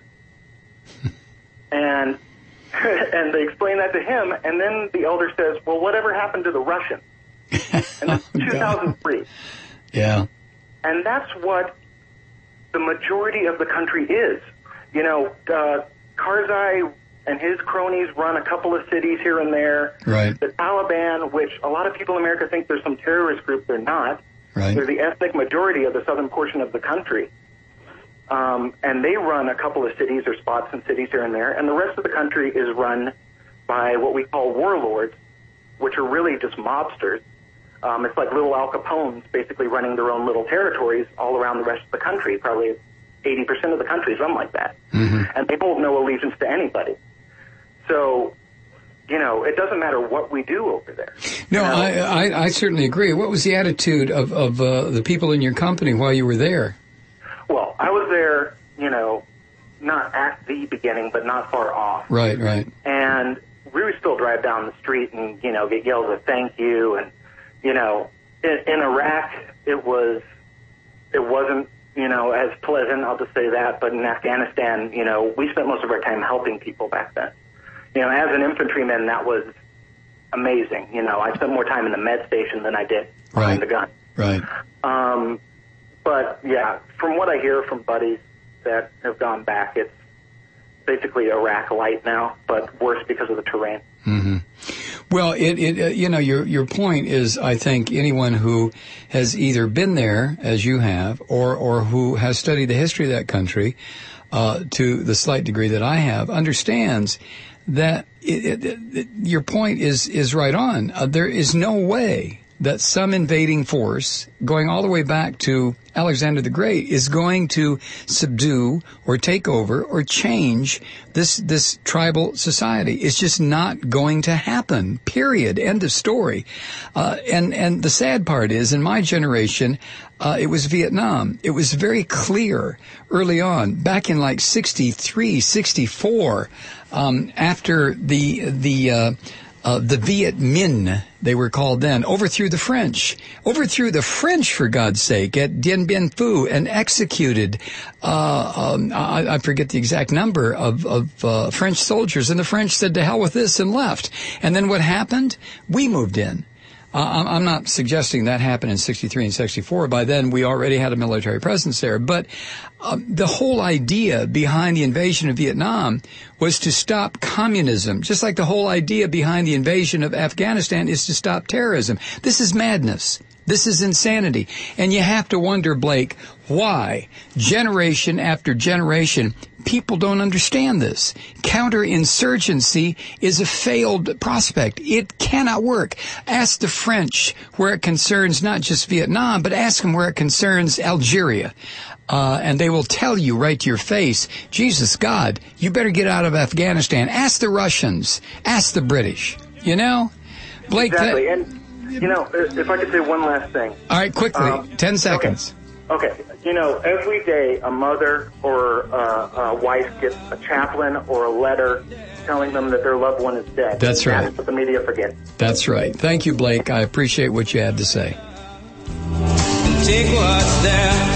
and and they explain that to him. And then the elder says, "Well, whatever happened to the Russians?" And that's Oh, two thousand three. Yeah. And that's what the majority of the country is. You know, uh, Karzai and his cronies run a couple of cities here and there. Right. The Taliban, which a lot of people in America think they're some terrorist group, they're not. Right. They're the ethnic majority of the southern portion of the country. Um, and they run a couple of cities or spots in cities here and there. And the rest of the country is run by what we call warlords, which are really just mobsters. Um, it's like little Al Capones basically running their own little territories all around the rest of the country. Probably eighty percent of the country is run like that. Mm-hmm. And they hold no allegiance to anybody. So, you know, it doesn't matter what we do over there. No, you know? I, I, I certainly agree. What was the attitude of, of uh, the people in your company while you were there? Well, I was there, you know, not at the beginning, but not far off. Right, right. And we would still drive down the street and, you know, get yelled a thank you. And, you know, in, in Iraq, it was, it wasn't, you know, as pleasant, I'll just say that. But in Afghanistan, you know, we spent most of our time helping people back then. You know, as an infantryman, that was amazing. You know, I spent more time in the med station than I did behind Right. the gun. Right. Um, but yeah, from what I hear from buddies that have gone back, it's basically Iraq light now, but worse because of the terrain. Mm-hmm. Well, it, it, uh, you know, your your point is, I think anyone who has either been there, as you have, or or who has studied the history of that country, uh, to the slight degree that I have, understands that it, it, it, your point is is right on. Uh, there is no way that some invading force, going all the way back to Alexander the Great, is going to subdue or take over or change this this tribal society. It's just not going to happen, period. End of story. Uh, and, and the sad part is, in my generation, uh, it was Vietnam. It was very clear early on, back in like sixty-three, sixty-four, um, after the, the, uh, Uh, the Viet Minh, they were called then, overthrew the French. Overthrew the French, for God's sake, at Dien Bien Phu and executed, uh, um, I, I forget the exact number of, of uh, French soldiers. And the French said, to hell with this, and left. And then what happened? We moved in. Uh, I'm not suggesting that happened in sixty-three and sixty-four. By then, we already had a military presence there. But um, the whole idea behind the invasion of Vietnam was to stop communism, just like the whole idea behind the invasion of Afghanistan is to stop terrorism. This is madness. This is insanity. And you have to wonder, Blake, why, generation after generation, people don't understand this. Counterinsurgency is a failed prospect. It cannot work. Ask the French where it concerns not just Vietnam, but ask them where it concerns Algeria. Uh, and they will tell you right to your face, Jesus, God, you better get out of Afghanistan. Ask the Russians. Ask the British. You know? Blake, exactly. that, and, you know, if I could say one last thing. All right, quickly. Um, Ten seconds. Okay. okay. You know, every day a mother or uh, a wife gets a chaplain or a letter telling them that their loved one is dead. That's right. That's what the media forgets. That's right. Thank you, Blake. I appreciate what you had to say. Take what's there.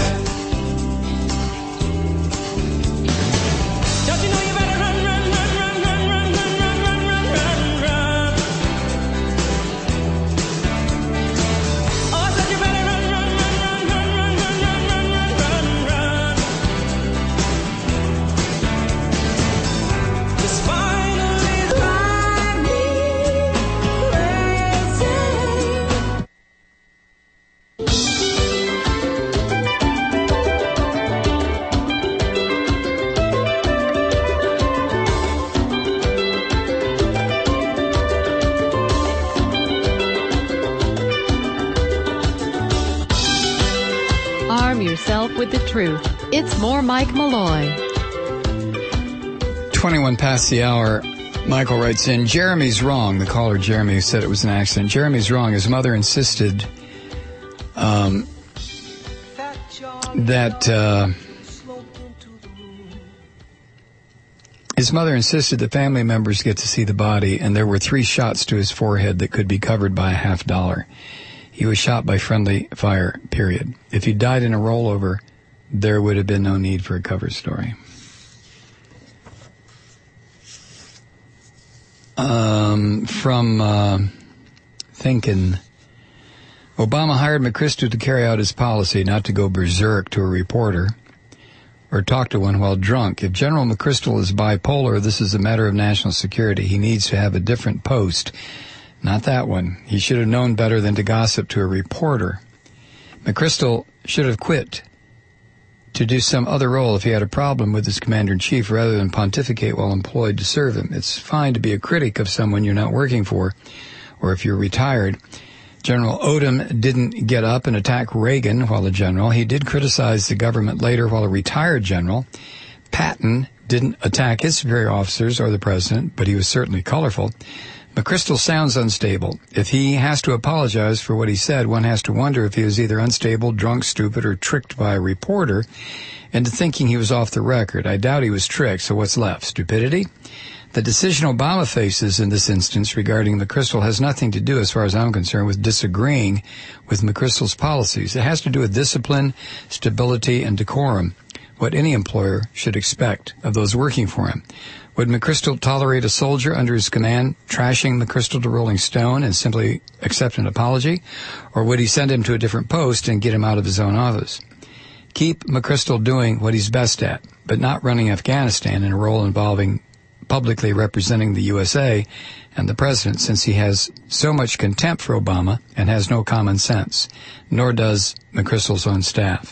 Run, run, run, run, run, run, run, run, run, run, run, run. truth. It's more Mike Malloy. twenty-one past the hour. Michael writes in, Jeremy's wrong. The caller, Jeremy, said it was an accident. Jeremy's wrong. His mother insisted um, that... Uh, His mother insisted that family members get to see the body, and there were three shots to his forehead that could be covered by a half dollar. He was shot by friendly fire, period. If he died in a rollover, there would have been no need for a cover story. Um, from uh, Thinkin', Obama hired McChrystal to carry out his policy, not to go berserk to a reporter or talk to one while drunk. If General McChrystal is bipolar, this is a matter of national security. He needs to have a different post, not that one. He should have known better than to gossip to a reporter. McChrystal should have quit to do some other role if he had a problem with his commander-in-chief rather than pontificate while employed to serve him. It's fine to be a critic of someone you're not working for, or if you're retired. General Odom didn't get up and attack Reagan while a general. He did criticize the government later while a retired general. Patton didn't attack his superior officers or the president, but he was certainly colorful. McChrystal sounds unstable. If he has to apologize for what he said, one has to wonder if he was either unstable, drunk, stupid, or tricked by a reporter into thinking he was off the record. I doubt he was tricked, so what's left? Stupidity? The decision Obama faces in this instance regarding McChrystal has nothing to do, as far as I'm concerned, with disagreeing with McChrystal's policies. It has to do with discipline, stability, and decorum, what any employer should expect of those working for him. Would McChrystal tolerate a soldier under his command trashing McChrystal to Rolling Stone and simply accept an apology? Or would he send him to a different post and get him out of his own office? Keep McChrystal doing what he's best at, but not running Afghanistan in a role involving publicly representing the U S A and the president, since he has so much contempt for Obama and has no common sense, nor does McChrystal's own staff.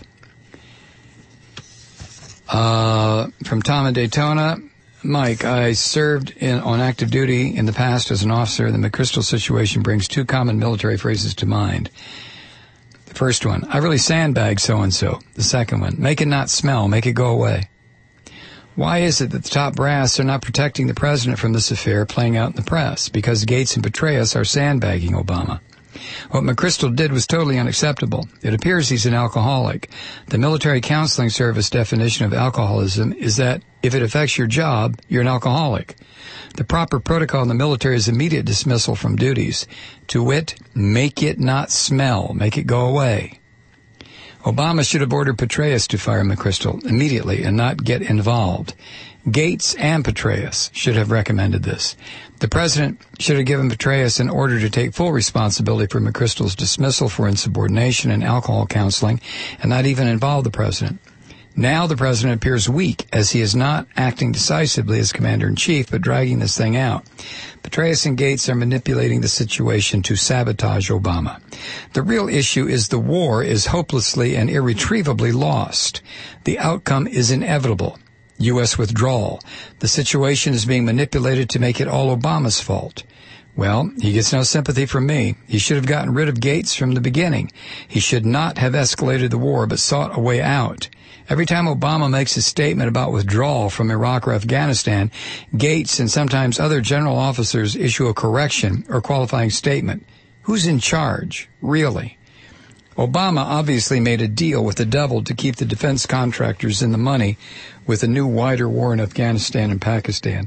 Uh, from Tom in Daytona, Mike, I served in, on active duty in the past as an officer. The McChrystal situation brings two common military phrases to mind. The first one, I really sandbagged so-and-so. The second one, make it not smell, make it go away. Why is it that the top brass are not protecting the president from this affair playing out in the press? Because Gates and Petraeus are sandbagging Obama. What McChrystal did was totally unacceptable. It appears he's an alcoholic. The Military Counseling Service definition of alcoholism is that if it affects your job, you're an alcoholic. The proper protocol in the military is immediate dismissal from duties. To wit, make it not smell, make it go away. Obama should have ordered Petraeus to fire McChrystal immediately and not get involved. Gates and Petraeus should have recommended this. The president should have given Petraeus an order to take full responsibility for McChrystal's dismissal for insubordination and alcohol counseling and not even involve the president. Now the president appears weak as he is not acting decisively as commander-in-chief but dragging this thing out. Petraeus and Gates are manipulating the situation to sabotage Obama. The real issue is the war is hopelessly and irretrievably lost. The outcome is inevitable. U S withdrawal. The situation is being manipulated to make it all Obama's fault. Well, he gets no sympathy from me. He should have gotten rid of Gates from the beginning. He should not have escalated the war, but sought a way out. Every time Obama makes a statement about withdrawal from Iraq or Afghanistan, Gates and sometimes other general officers issue a correction or qualifying statement. Who's in charge, really? Obama obviously made a deal with the devil to keep the defense contractors in the money with a new wider war in Afghanistan and Pakistan.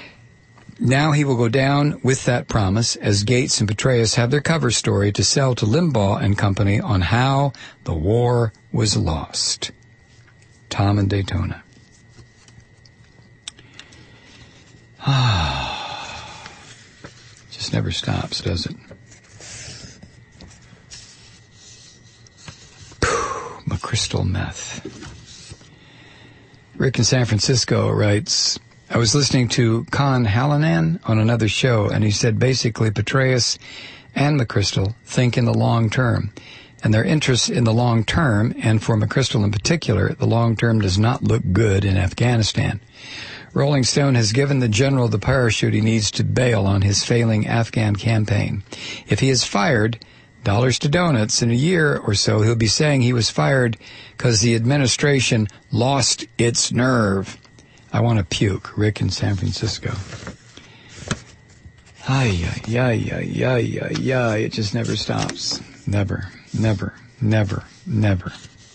Now he will go down with that promise as Gates and Petraeus have their cover story to sell to Limbaugh and company on how the war was lost. Tom in Daytona. Just never stops, does it? McChrystal meth. Rick in San Francisco writes, I was listening to Con Hallinan on another show, and he said basically Petraeus and McChrystal think in the long term. And their interests in the long term, and for McChrystal in particular, the long term does not look good in Afghanistan. Rolling Stone has given the general the parachute he needs to bail on his failing Afghan campaign. If he is fired, dollars to donuts. In a year or so, he'll be saying he was fired because the administration lost its nerve. I want to puke. Rick in San Francisco. Ay, ay, ay, ay, ay, ay, ay. It just never stops. Never, never, never, never.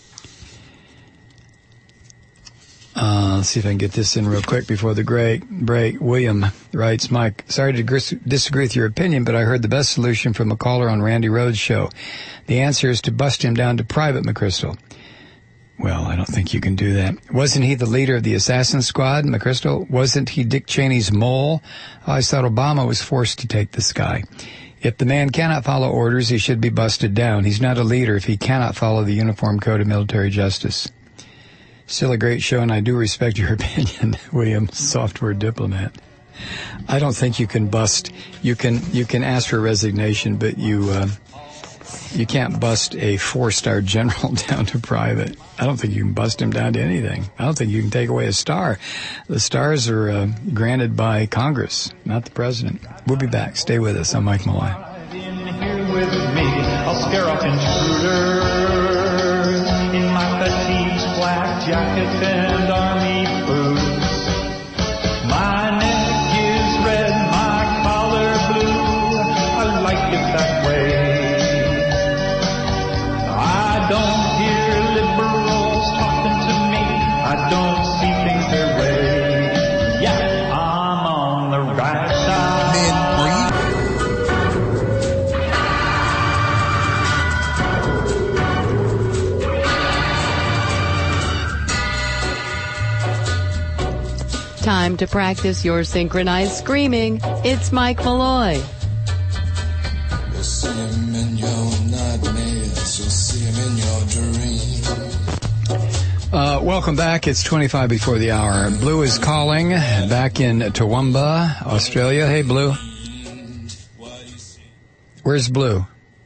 Uh, let's see if I can get this in real quick before the break. break. William writes, Mike, sorry to gris- disagree with your opinion, but I heard the best solution from a caller on Randy Rhodes' show. The answer is to bust him down to private, McChrystal. Well, I don't think you can do that. Wasn't he the leader of the assassin squad, McChrystal? Wasn't he Dick Cheney's mole? I thought Obama was forced to take this guy. If the man cannot follow orders, he should be busted down. He's not a leader if he cannot follow the Uniform Code of Military Justice. Still a great show, and I do respect your opinion, William, software diplomat. I don't think you can bust. You can you can ask for resignation, but you uh, you can't bust a four-star general down to private. I don't think you can bust him down to anything. I don't think you can take away a star. The stars are uh, granted by Congress, not the president. We'll be back. Stay with us. I'm Mike Malloy. In here with me, I'll scare off intruders in my fatigues, black jacket and army boots. My neck is red, my collar blue. I like it that way. I don't hear liberals talking to me. I don't see things their way. Yeah, I'm on the right side. Time to practice your synchronized screaming. It's Mike Malloy. You'll see him in your nightmares. You'll see him in your dreams. Uh, welcome back. It's twenty-five before the hour. Blue is calling back in Toowoomba, Australia. Hey, Blue. Where's Blue?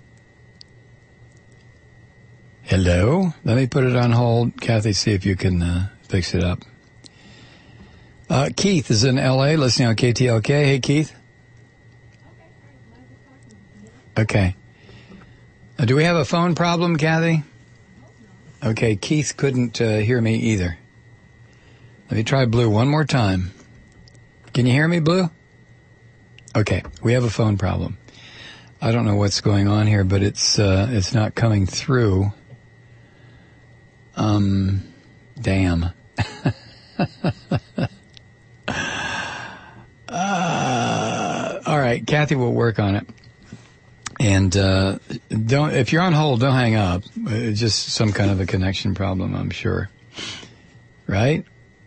Hello? Let me put it on hold. Kathy, see if you can uh, fix it up. Uh, Keith is in L A listening on K T L K. Hey, Keith. Okay. Uh, do we have a phone problem, Kathy? Okay, Keith couldn't uh, hear me either. Let me try Blue one more time. Can you hear me, Blue? Okay, we have a phone problem. I don't know what's going on here, but it's uh, it's not coming through. Um, damn. Uh, all right, Kathy will work on it. And uh, don't if you're on hold, don't hang up. It's just some kind of a connection problem, I'm sure. Right?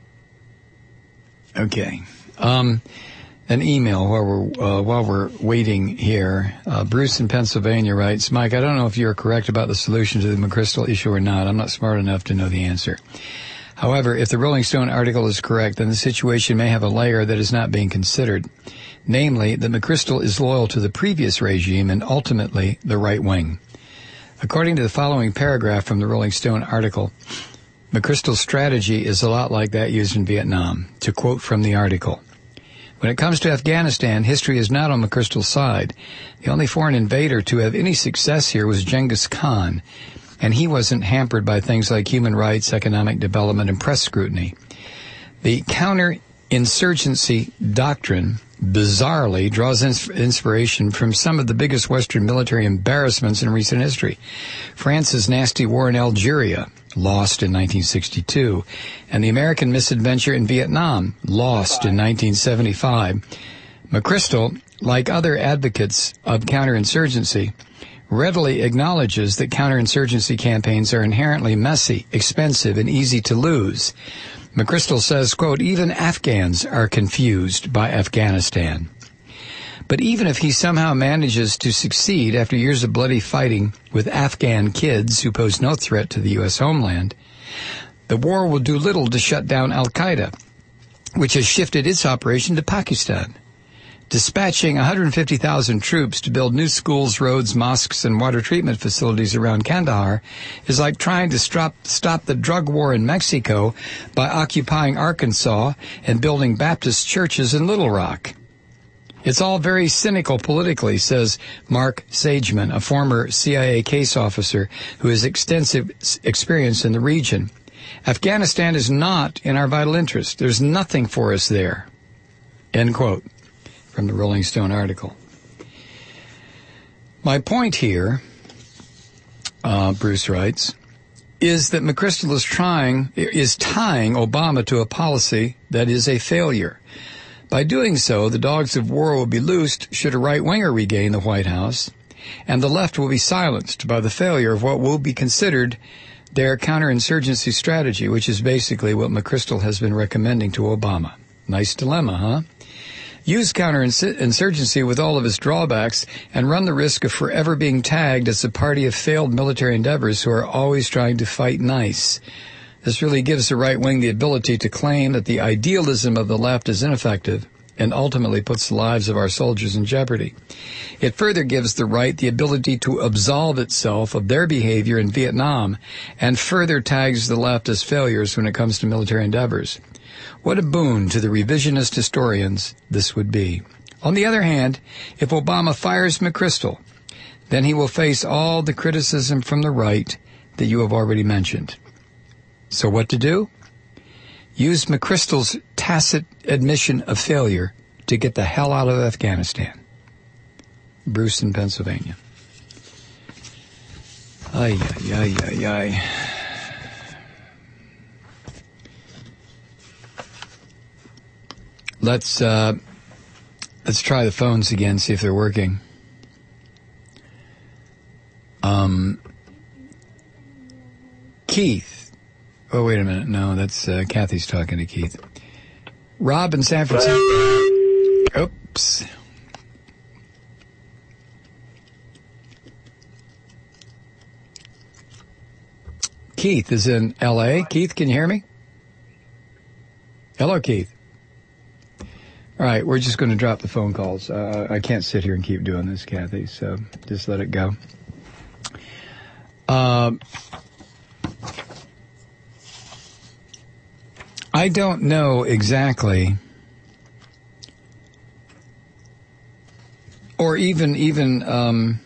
Okay. Um, an email while we're uh, while we're waiting here. Uh, Bruce in Pennsylvania writes, Mike, I don't know if you're correct about the solution to the McChrystal issue or not. I'm not smart enough to know the answer. However, if the Rolling Stone article is correct, then the situation may have a layer that is not being considered, namely that McChrystal is loyal to the previous regime and ultimately the right wing. According to the following paragraph from the Rolling Stone article, McChrystal's strategy is a lot like that used in Vietnam. To quote from the article, when it comes to Afghanistan, history is not on McChrystal's side. The only foreign invader to have any success here was Genghis Khan, and he wasn't hampered by things like human rights, economic development, and press scrutiny. The counterinsurgency doctrine, bizarrely, draws ins- inspiration from some of the biggest Western military embarrassments in recent history. France's nasty war in Algeria, lost in nineteen sixty-two, and the American misadventure in Vietnam, lost in nineteen seventy-five. McChrystal, like other advocates of counterinsurgency, readily acknowledges that counterinsurgency campaigns are inherently messy, expensive, and easy to lose. McChrystal says, quote, even Afghans are confused by Afghanistan. But even if he somehow manages to succeed after years of bloody fighting with Afghan kids who pose no threat to the U S homeland, the war will do little to shut down Al-Qaeda, which has shifted its operation to Pakistan. Dispatching one hundred fifty thousand troops to build new schools, roads, mosques, and water treatment facilities around Kandahar is like trying to stop, stop the drug war in Mexico by occupying Arkansas and building Baptist churches in Little Rock. It's all very cynical politically, says Mark Sageman, a former C I A case officer who has extensive experience in the region. Afghanistan is not in our vital interest. There's nothing for us there. End quote from the Rolling Stone article. My point here, uh, Bruce writes, is that McChrystal is trying, is tying Obama to a policy that is a failure. By doing so, the dogs of war will be loosed should a right-winger regain the White House, and the left will be silenced by the failure of what will be considered their counterinsurgency strategy, which is basically what McChrystal has been recommending to Obama. Nice dilemma, huh? Use counterinsurgency with all of its drawbacks and run the risk of forever being tagged as a party of failed military endeavors who are always trying to fight nice. This really gives the right wing the ability to claim that the idealism of the left is ineffective and ultimately puts the lives of our soldiers in jeopardy. It further gives the right the ability to absolve itself of their behavior in Vietnam and further tags the left as failures when it comes to military endeavors. What a boon to the revisionist historians this would be. On the other hand, if Obama fires McChrystal, then he will face all the criticism from the right that you have already mentioned. So what to do? Use McChrystal's tacit admission of failure to get the hell out of Afghanistan. Bruce in Pennsylvania. Ay, ay, ay, ay, ay. Let's, uh, let's try the phones again, see if they're working. Um, Keith. Oh, wait a minute. No, that's uh, Kathy's talking to Keith. Rob in San Francisco. Oops. Keith is in L A. Keith, can you hear me? Hello, Keith. All right, we're just going to drop the phone calls. Uh, I can't sit here and keep doing this, Kathy, so just let it go. Uh, I don't know exactly, or even even um,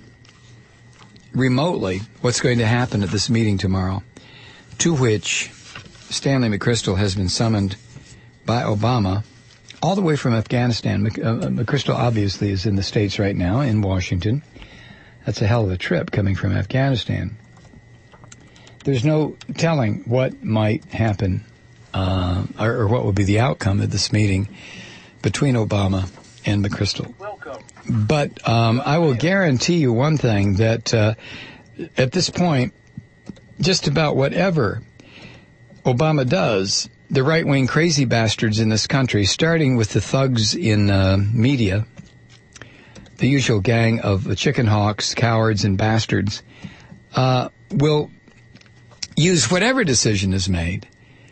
remotely, what's going to happen at this meeting tomorrow, to which Stanley McChrystal has been summoned by Obama all the way from Afghanistan. Mc, uh, McChrystal obviously is in the States right now, in Washington. That's a hell of a trip coming from Afghanistan. There's no telling what might happen Uh, or, or what would be the outcome of this meeting between Obama and McChrystal. Welcome. But um, I will guarantee you one thing, that uh, at this point, just about whatever Obama does, the right-wing crazy bastards in this country, starting with the thugs in uh, media, the usual gang of chicken hawks, cowards, and bastards, uh, will use whatever decision is made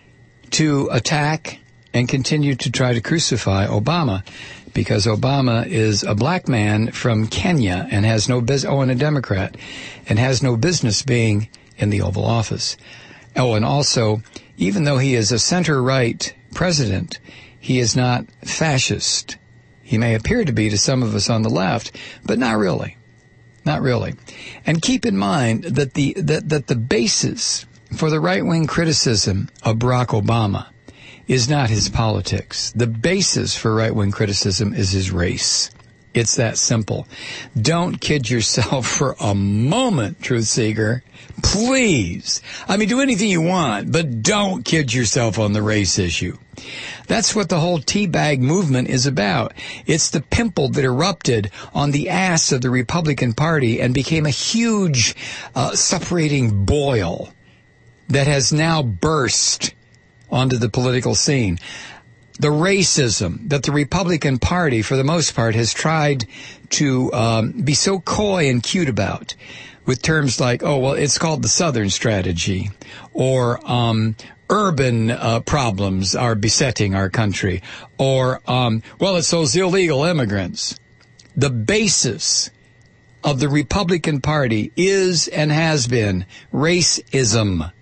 to attack and continue to try to crucify Obama, because Obama is a black man from Kenya and has no business, oh, and a Democrat, and has no business being in the Oval Office. Oh, and also, even though he is a center-right president, he is not fascist. He may appear to be to some of us on the left, but not really. Not really. And keep in mind that the that, that the basis for the right-wing criticism of Barack Obama is not his politics. The basis for right-wing criticism is his race. It's that simple. Don't kid yourself for a moment, Truth Seeker. Please. I mean, do anything you want, but don't kid yourself on the race issue. That's what the whole teabag movement is about. It's the pimple that erupted on the ass of the Republican Party and became a huge uh, separating boil that has now burst onto the political scene. The racism that the Republican Party, for the most part, has tried to um, be so coy and cute about, with terms like, oh, well, it's called the Southern strategy, or um, urban uh, problems are besetting our country, or, um, well, it's those illegal immigrants. The basis of the Republican Party is and has been racism.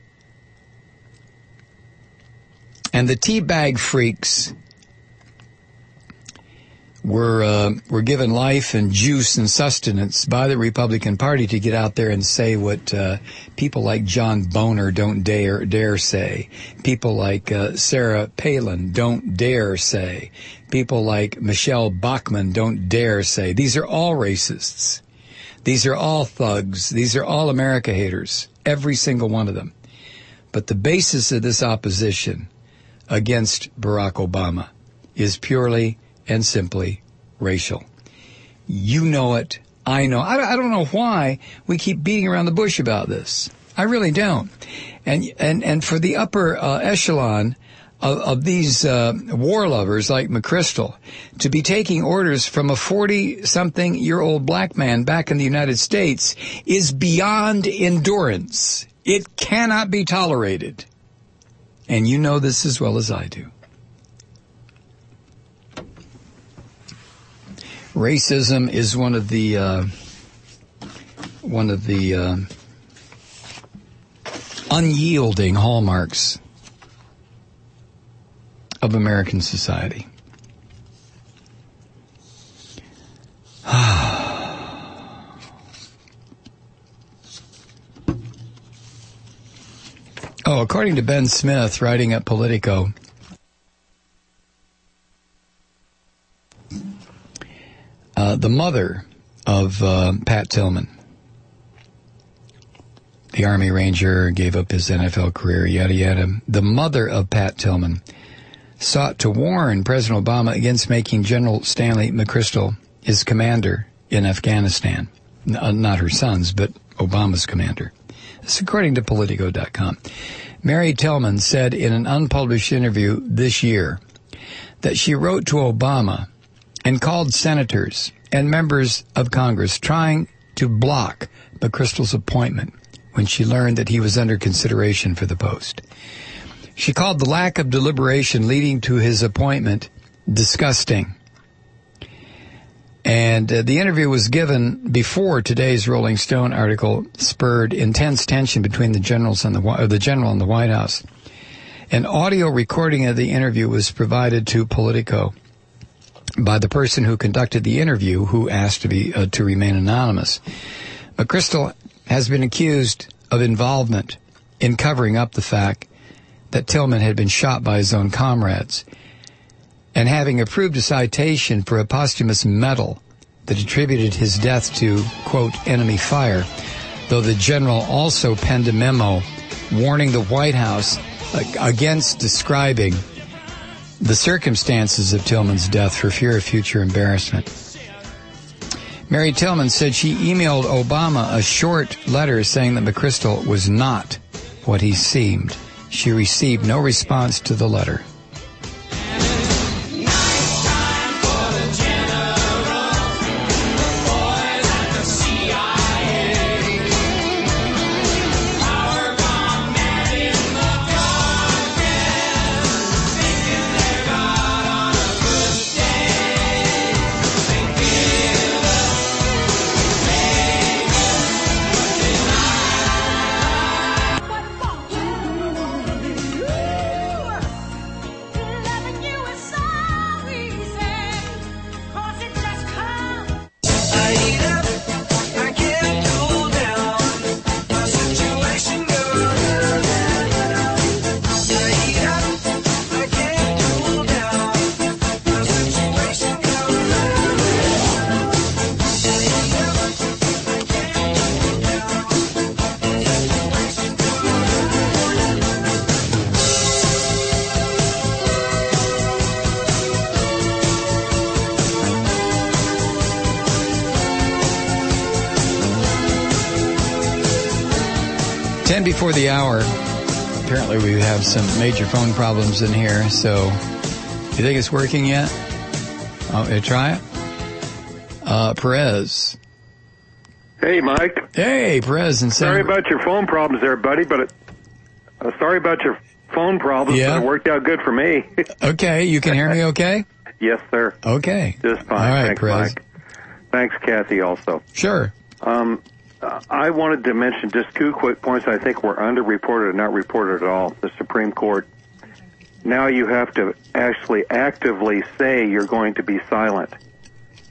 And the teabag freaks were uh, were given life and juice and sustenance by the Republican Party to get out there and say what uh, people like John Boehner don't dare dare say, people like uh, Sarah Palin don't dare say, people like Michelle Bachmann don't dare say. These are all racists. These are all thugs. These are all America haters, every single one of them. But the basis of this opposition against Barack Obama is purely and simply racial. You know it. I know. I, I don't know why we keep beating around the bush about this. I really don't. And and and for the upper uh, echelon of, of these uh, war lovers like McChrystal to be taking orders from a forty-something-year-old black man back in the United States is beyond endurance. It cannot be tolerated. And you know this as well as I do. Racism is one of the uh, one of the uh, unyielding hallmarks of American society. Oh, according to Ben Smith, writing at Politico, Uh, the mother of uh, Pat Tillman, the Army Ranger, gave up his N F L career, yada, yada. The mother of Pat Tillman sought to warn President Obama against making General Stanley McChrystal his commander in Afghanistan. N- uh, not her son's, but Obama's commander. This is according to Politico dot com. Mary Tillman said in an unpublished interview this year that she wrote to Obama and called senators and members of Congress trying to block McChrystal's appointment when she learned that he was under consideration for the post. She called the lack of deliberation leading to his appointment disgusting. And uh, the interview was given before today's Rolling Stone article spurred intense tension between the generals and the, or the general and the White House. An audio recording of the interview was provided to Politico by the person who conducted the interview, who asked to be uh, to remain anonymous. McChrystal has been accused of involvement in covering up the fact that Tillman had been shot by his own comrades, and having approved a citation for a posthumous medal that attributed his death to, quote, enemy fire, though the general also penned a memo warning the White House against describing the circumstances of Tillman's death for fear of future embarrassment. Mary Tillman said she emailed Obama a short letter saying that McChrystal was not what he seemed. She received no response to the letter. ten before the hour. Apparently we have some major phone problems in here, so you think it's working yet? Oh, you try it? Uh, Perez. Hey, Mike. Hey, Perez. And sorry about your phone problems there, buddy, but it, uh, sorry about your phone problems, yeah. but it worked out good for me. Okay, you can hear me okay? Yes, sir. Okay. Just fine. All right, Thanks, Perez. Mike. Thanks, Kathy, also. Sure. Um, uh, I wanted to mention just two quick points I think were underreported and not reported at all. The Supreme Court, now you have to actually actively say you're going to be silent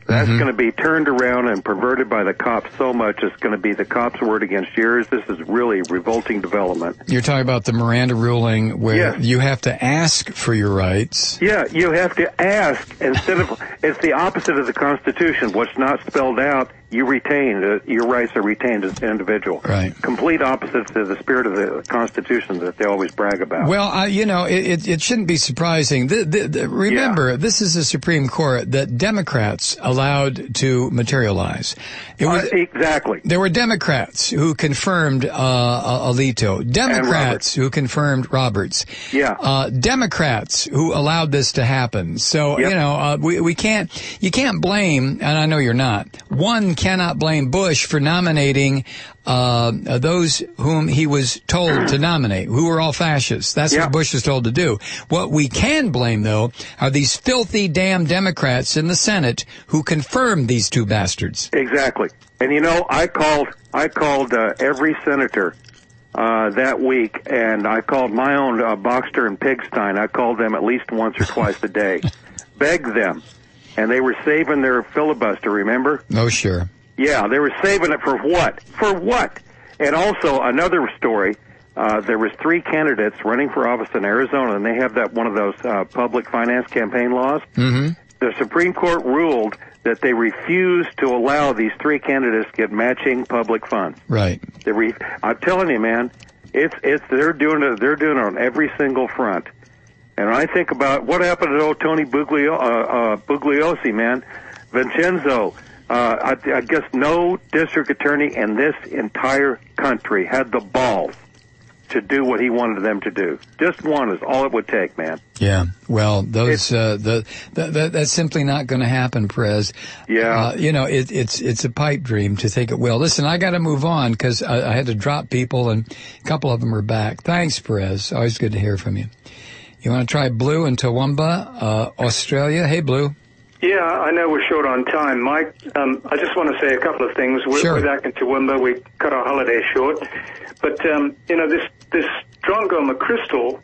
That's Mhm. going to be turned around and perverted by the cops so much it's going to be the cops' word against yours. This is really revolting development. You're talking about the Miranda ruling where Yes. you have to ask for your rights. Yeah, you have to ask instead of, it's the opposite of the Constitution. What's not spelled out, you retain, uh, your rights are retained as an individual. Right. Complete opposite to the spirit of the Constitution that they always brag about. Well, I, you know, it, it, it shouldn't be surprising. The, the, the, remember, this is the Supreme Court that Democrats allowed to materialize. It was, Uh, exactly. There were Democrats who confirmed uh, Alito, Democrats who confirmed Roberts, Yeah. uh, Democrats who allowed this to happen. So Yep. you know, uh, we we can't you can't blame, and I know you're not. One cannot blame Bush for nominating uh, those whom he was told to nominate, who were all fascists. That's Yeah. what Bush was told to do. What we can blame, though, are these filthy damn Democrats in the Senate who confirmed these two bastards. Exactly. And you know, I called I called uh, every senator uh, that week, and I called my own uh, Boxter and Pigstein. I called them at least once or twice a day, begged them, and they were saving their filibuster. Remember? Oh, sure. Yeah, they were saving it for what? For what? And also another story. Uh, there was three candidates running for office in Arizona, and they have that one of those uh, public finance campaign laws. Mm-hmm. The Supreme Court ruled that they refused to allow these three candidates to get matching public funds. Right. They re- I'm telling you, man, it's it's they're doing it. They're doing it on every single front. And when I think about what happened to old Tony Buglio, uh, uh, Bugliosi, man, Vincenzo. Uh, I, I guess no district attorney in this entire country had the balls to do what he wanted them to do. Just one is all it would take, man. Yeah, well, those uh, the, the, the that's simply not going to happen, Perez. Yeah, uh, you know, it, it's it's a pipe dream to think it will. Listen, I got to move on because I, I had to drop people, and a couple of them are back. Thanks, Perez. Always good to hear from you. You want to try Blue in Toowoomba, uh, Australia? Hey, Blue. Yeah, I know we're short on time, Mike. Um, I just want to say a couple of things. We're, Sure. we're back in Toowoomba. We cut our holiday short. But, um, you know, this, this Drongo McChrystal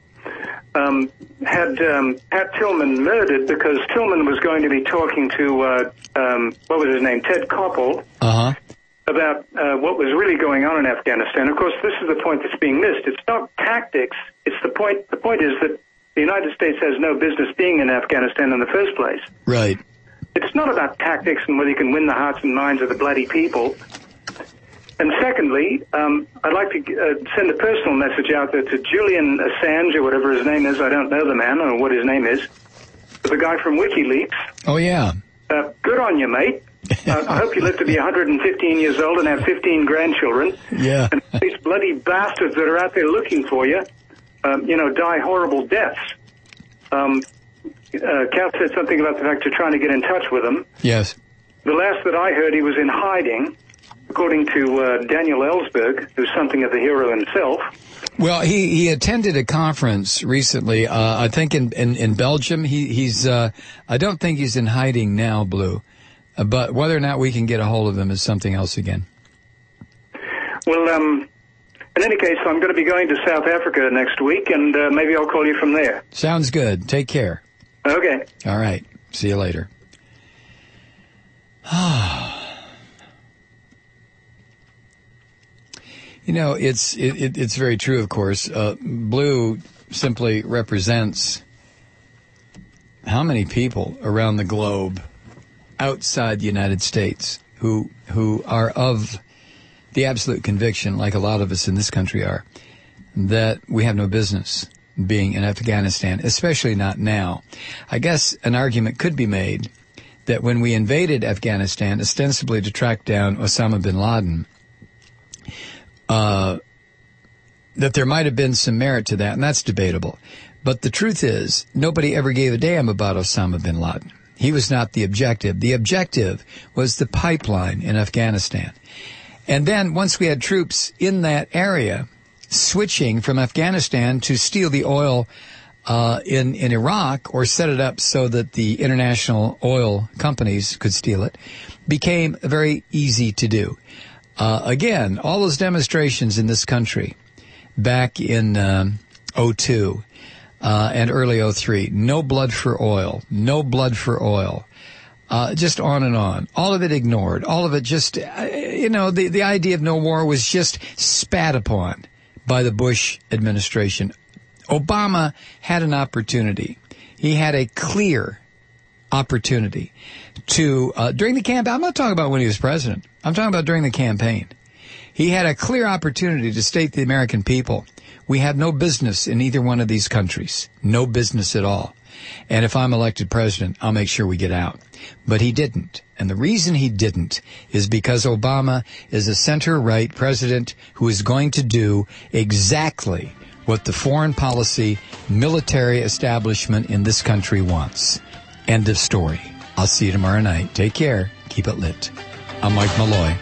um, had um, Pat Tillman murdered because Tillman was going to be talking to, uh, um, what was his name, Ted Koppel, Uh-huh. about uh, what was really going on in Afghanistan. Of course, this is the point that's being missed. It's not tactics. It's the point. The point is that the United States has no business being in Afghanistan in the first place. Right. It's not about tactics and whether you can win the hearts and minds of the bloody people. And secondly, um, I'd like to uh, send a personal message out there to Julian Assange, or whatever his name is. I don't know the man or what his name is. The guy from WikiLeaks. Oh, yeah. Uh, good on you, mate. Uh, I hope you live to be one hundred fifteen years old and have fifteen grandchildren. Yeah. And these bloody bastards that are out there looking for you, um, you know, die horrible deaths. Um, uh, Cal said something about the fact you're trying to get in touch with them. Yes. The last that I heard, he was in hiding, according to uh, Daniel Ellsberg, who's something of a hero himself. Well, he, he attended a conference recently, uh, I think in, in, in Belgium. He, he's, uh, I don't think he's in hiding now, Blue. Uh, but whether or not we can get a hold of him is something else again. Well, um, in any case, I'm going to be going to South Africa next week, and uh, maybe I'll call you from there. Sounds good. Take care. Okay. All right. See you later. You know, it's it, it, it's very true, of course. Uh, blue simply represents how many people around the globe outside the United States who who are of the absolute conviction, like a lot of us in this country are, that we have no business being in Afghanistan, especially not now. I guess an argument could be made that when we invaded Afghanistan, ostensibly to track down Osama bin Laden, uh, that there might have been some merit to that, and that's debatable. But the truth is, nobody ever gave a damn about Osama bin Laden. He was not the objective. The objective was the pipeline in Afghanistan. And then once we had troops in that area switching from Afghanistan to steal the oil uh, in, in Iraq or set it up so that the international oil companies could steal it, became very easy to do. Uh, again, all those demonstrations in this country back in um, oh two uh, and early oh three, no blood for oil, no blood for oil. Uh, just on and on. All of it ignored. All of it just, uh, you know, the, the idea of no war was just spat upon by the Bush administration. Obama had an opportunity. He had a clear opportunity to, uh, during the campaign, I'm not talking about when he was president. I'm talking about during the campaign. He had a clear opportunity to state to the American people, we have no business in either one of these countries. No business at all. And if I'm elected president, I'll make sure we get out. But he didn't. And the reason he didn't is because Obama is a center-right president who is going to do exactly what the foreign policy military establishment in this country wants. End of story. I'll see you tomorrow night. Take care. Keep it lit. I'm Mike Malloy.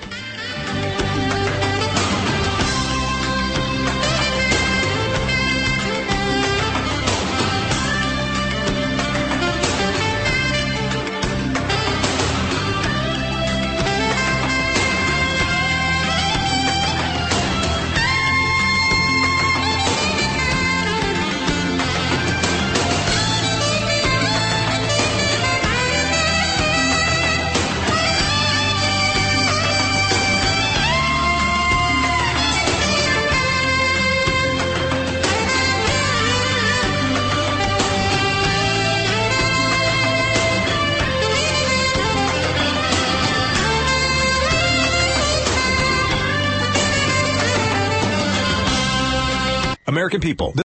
American people.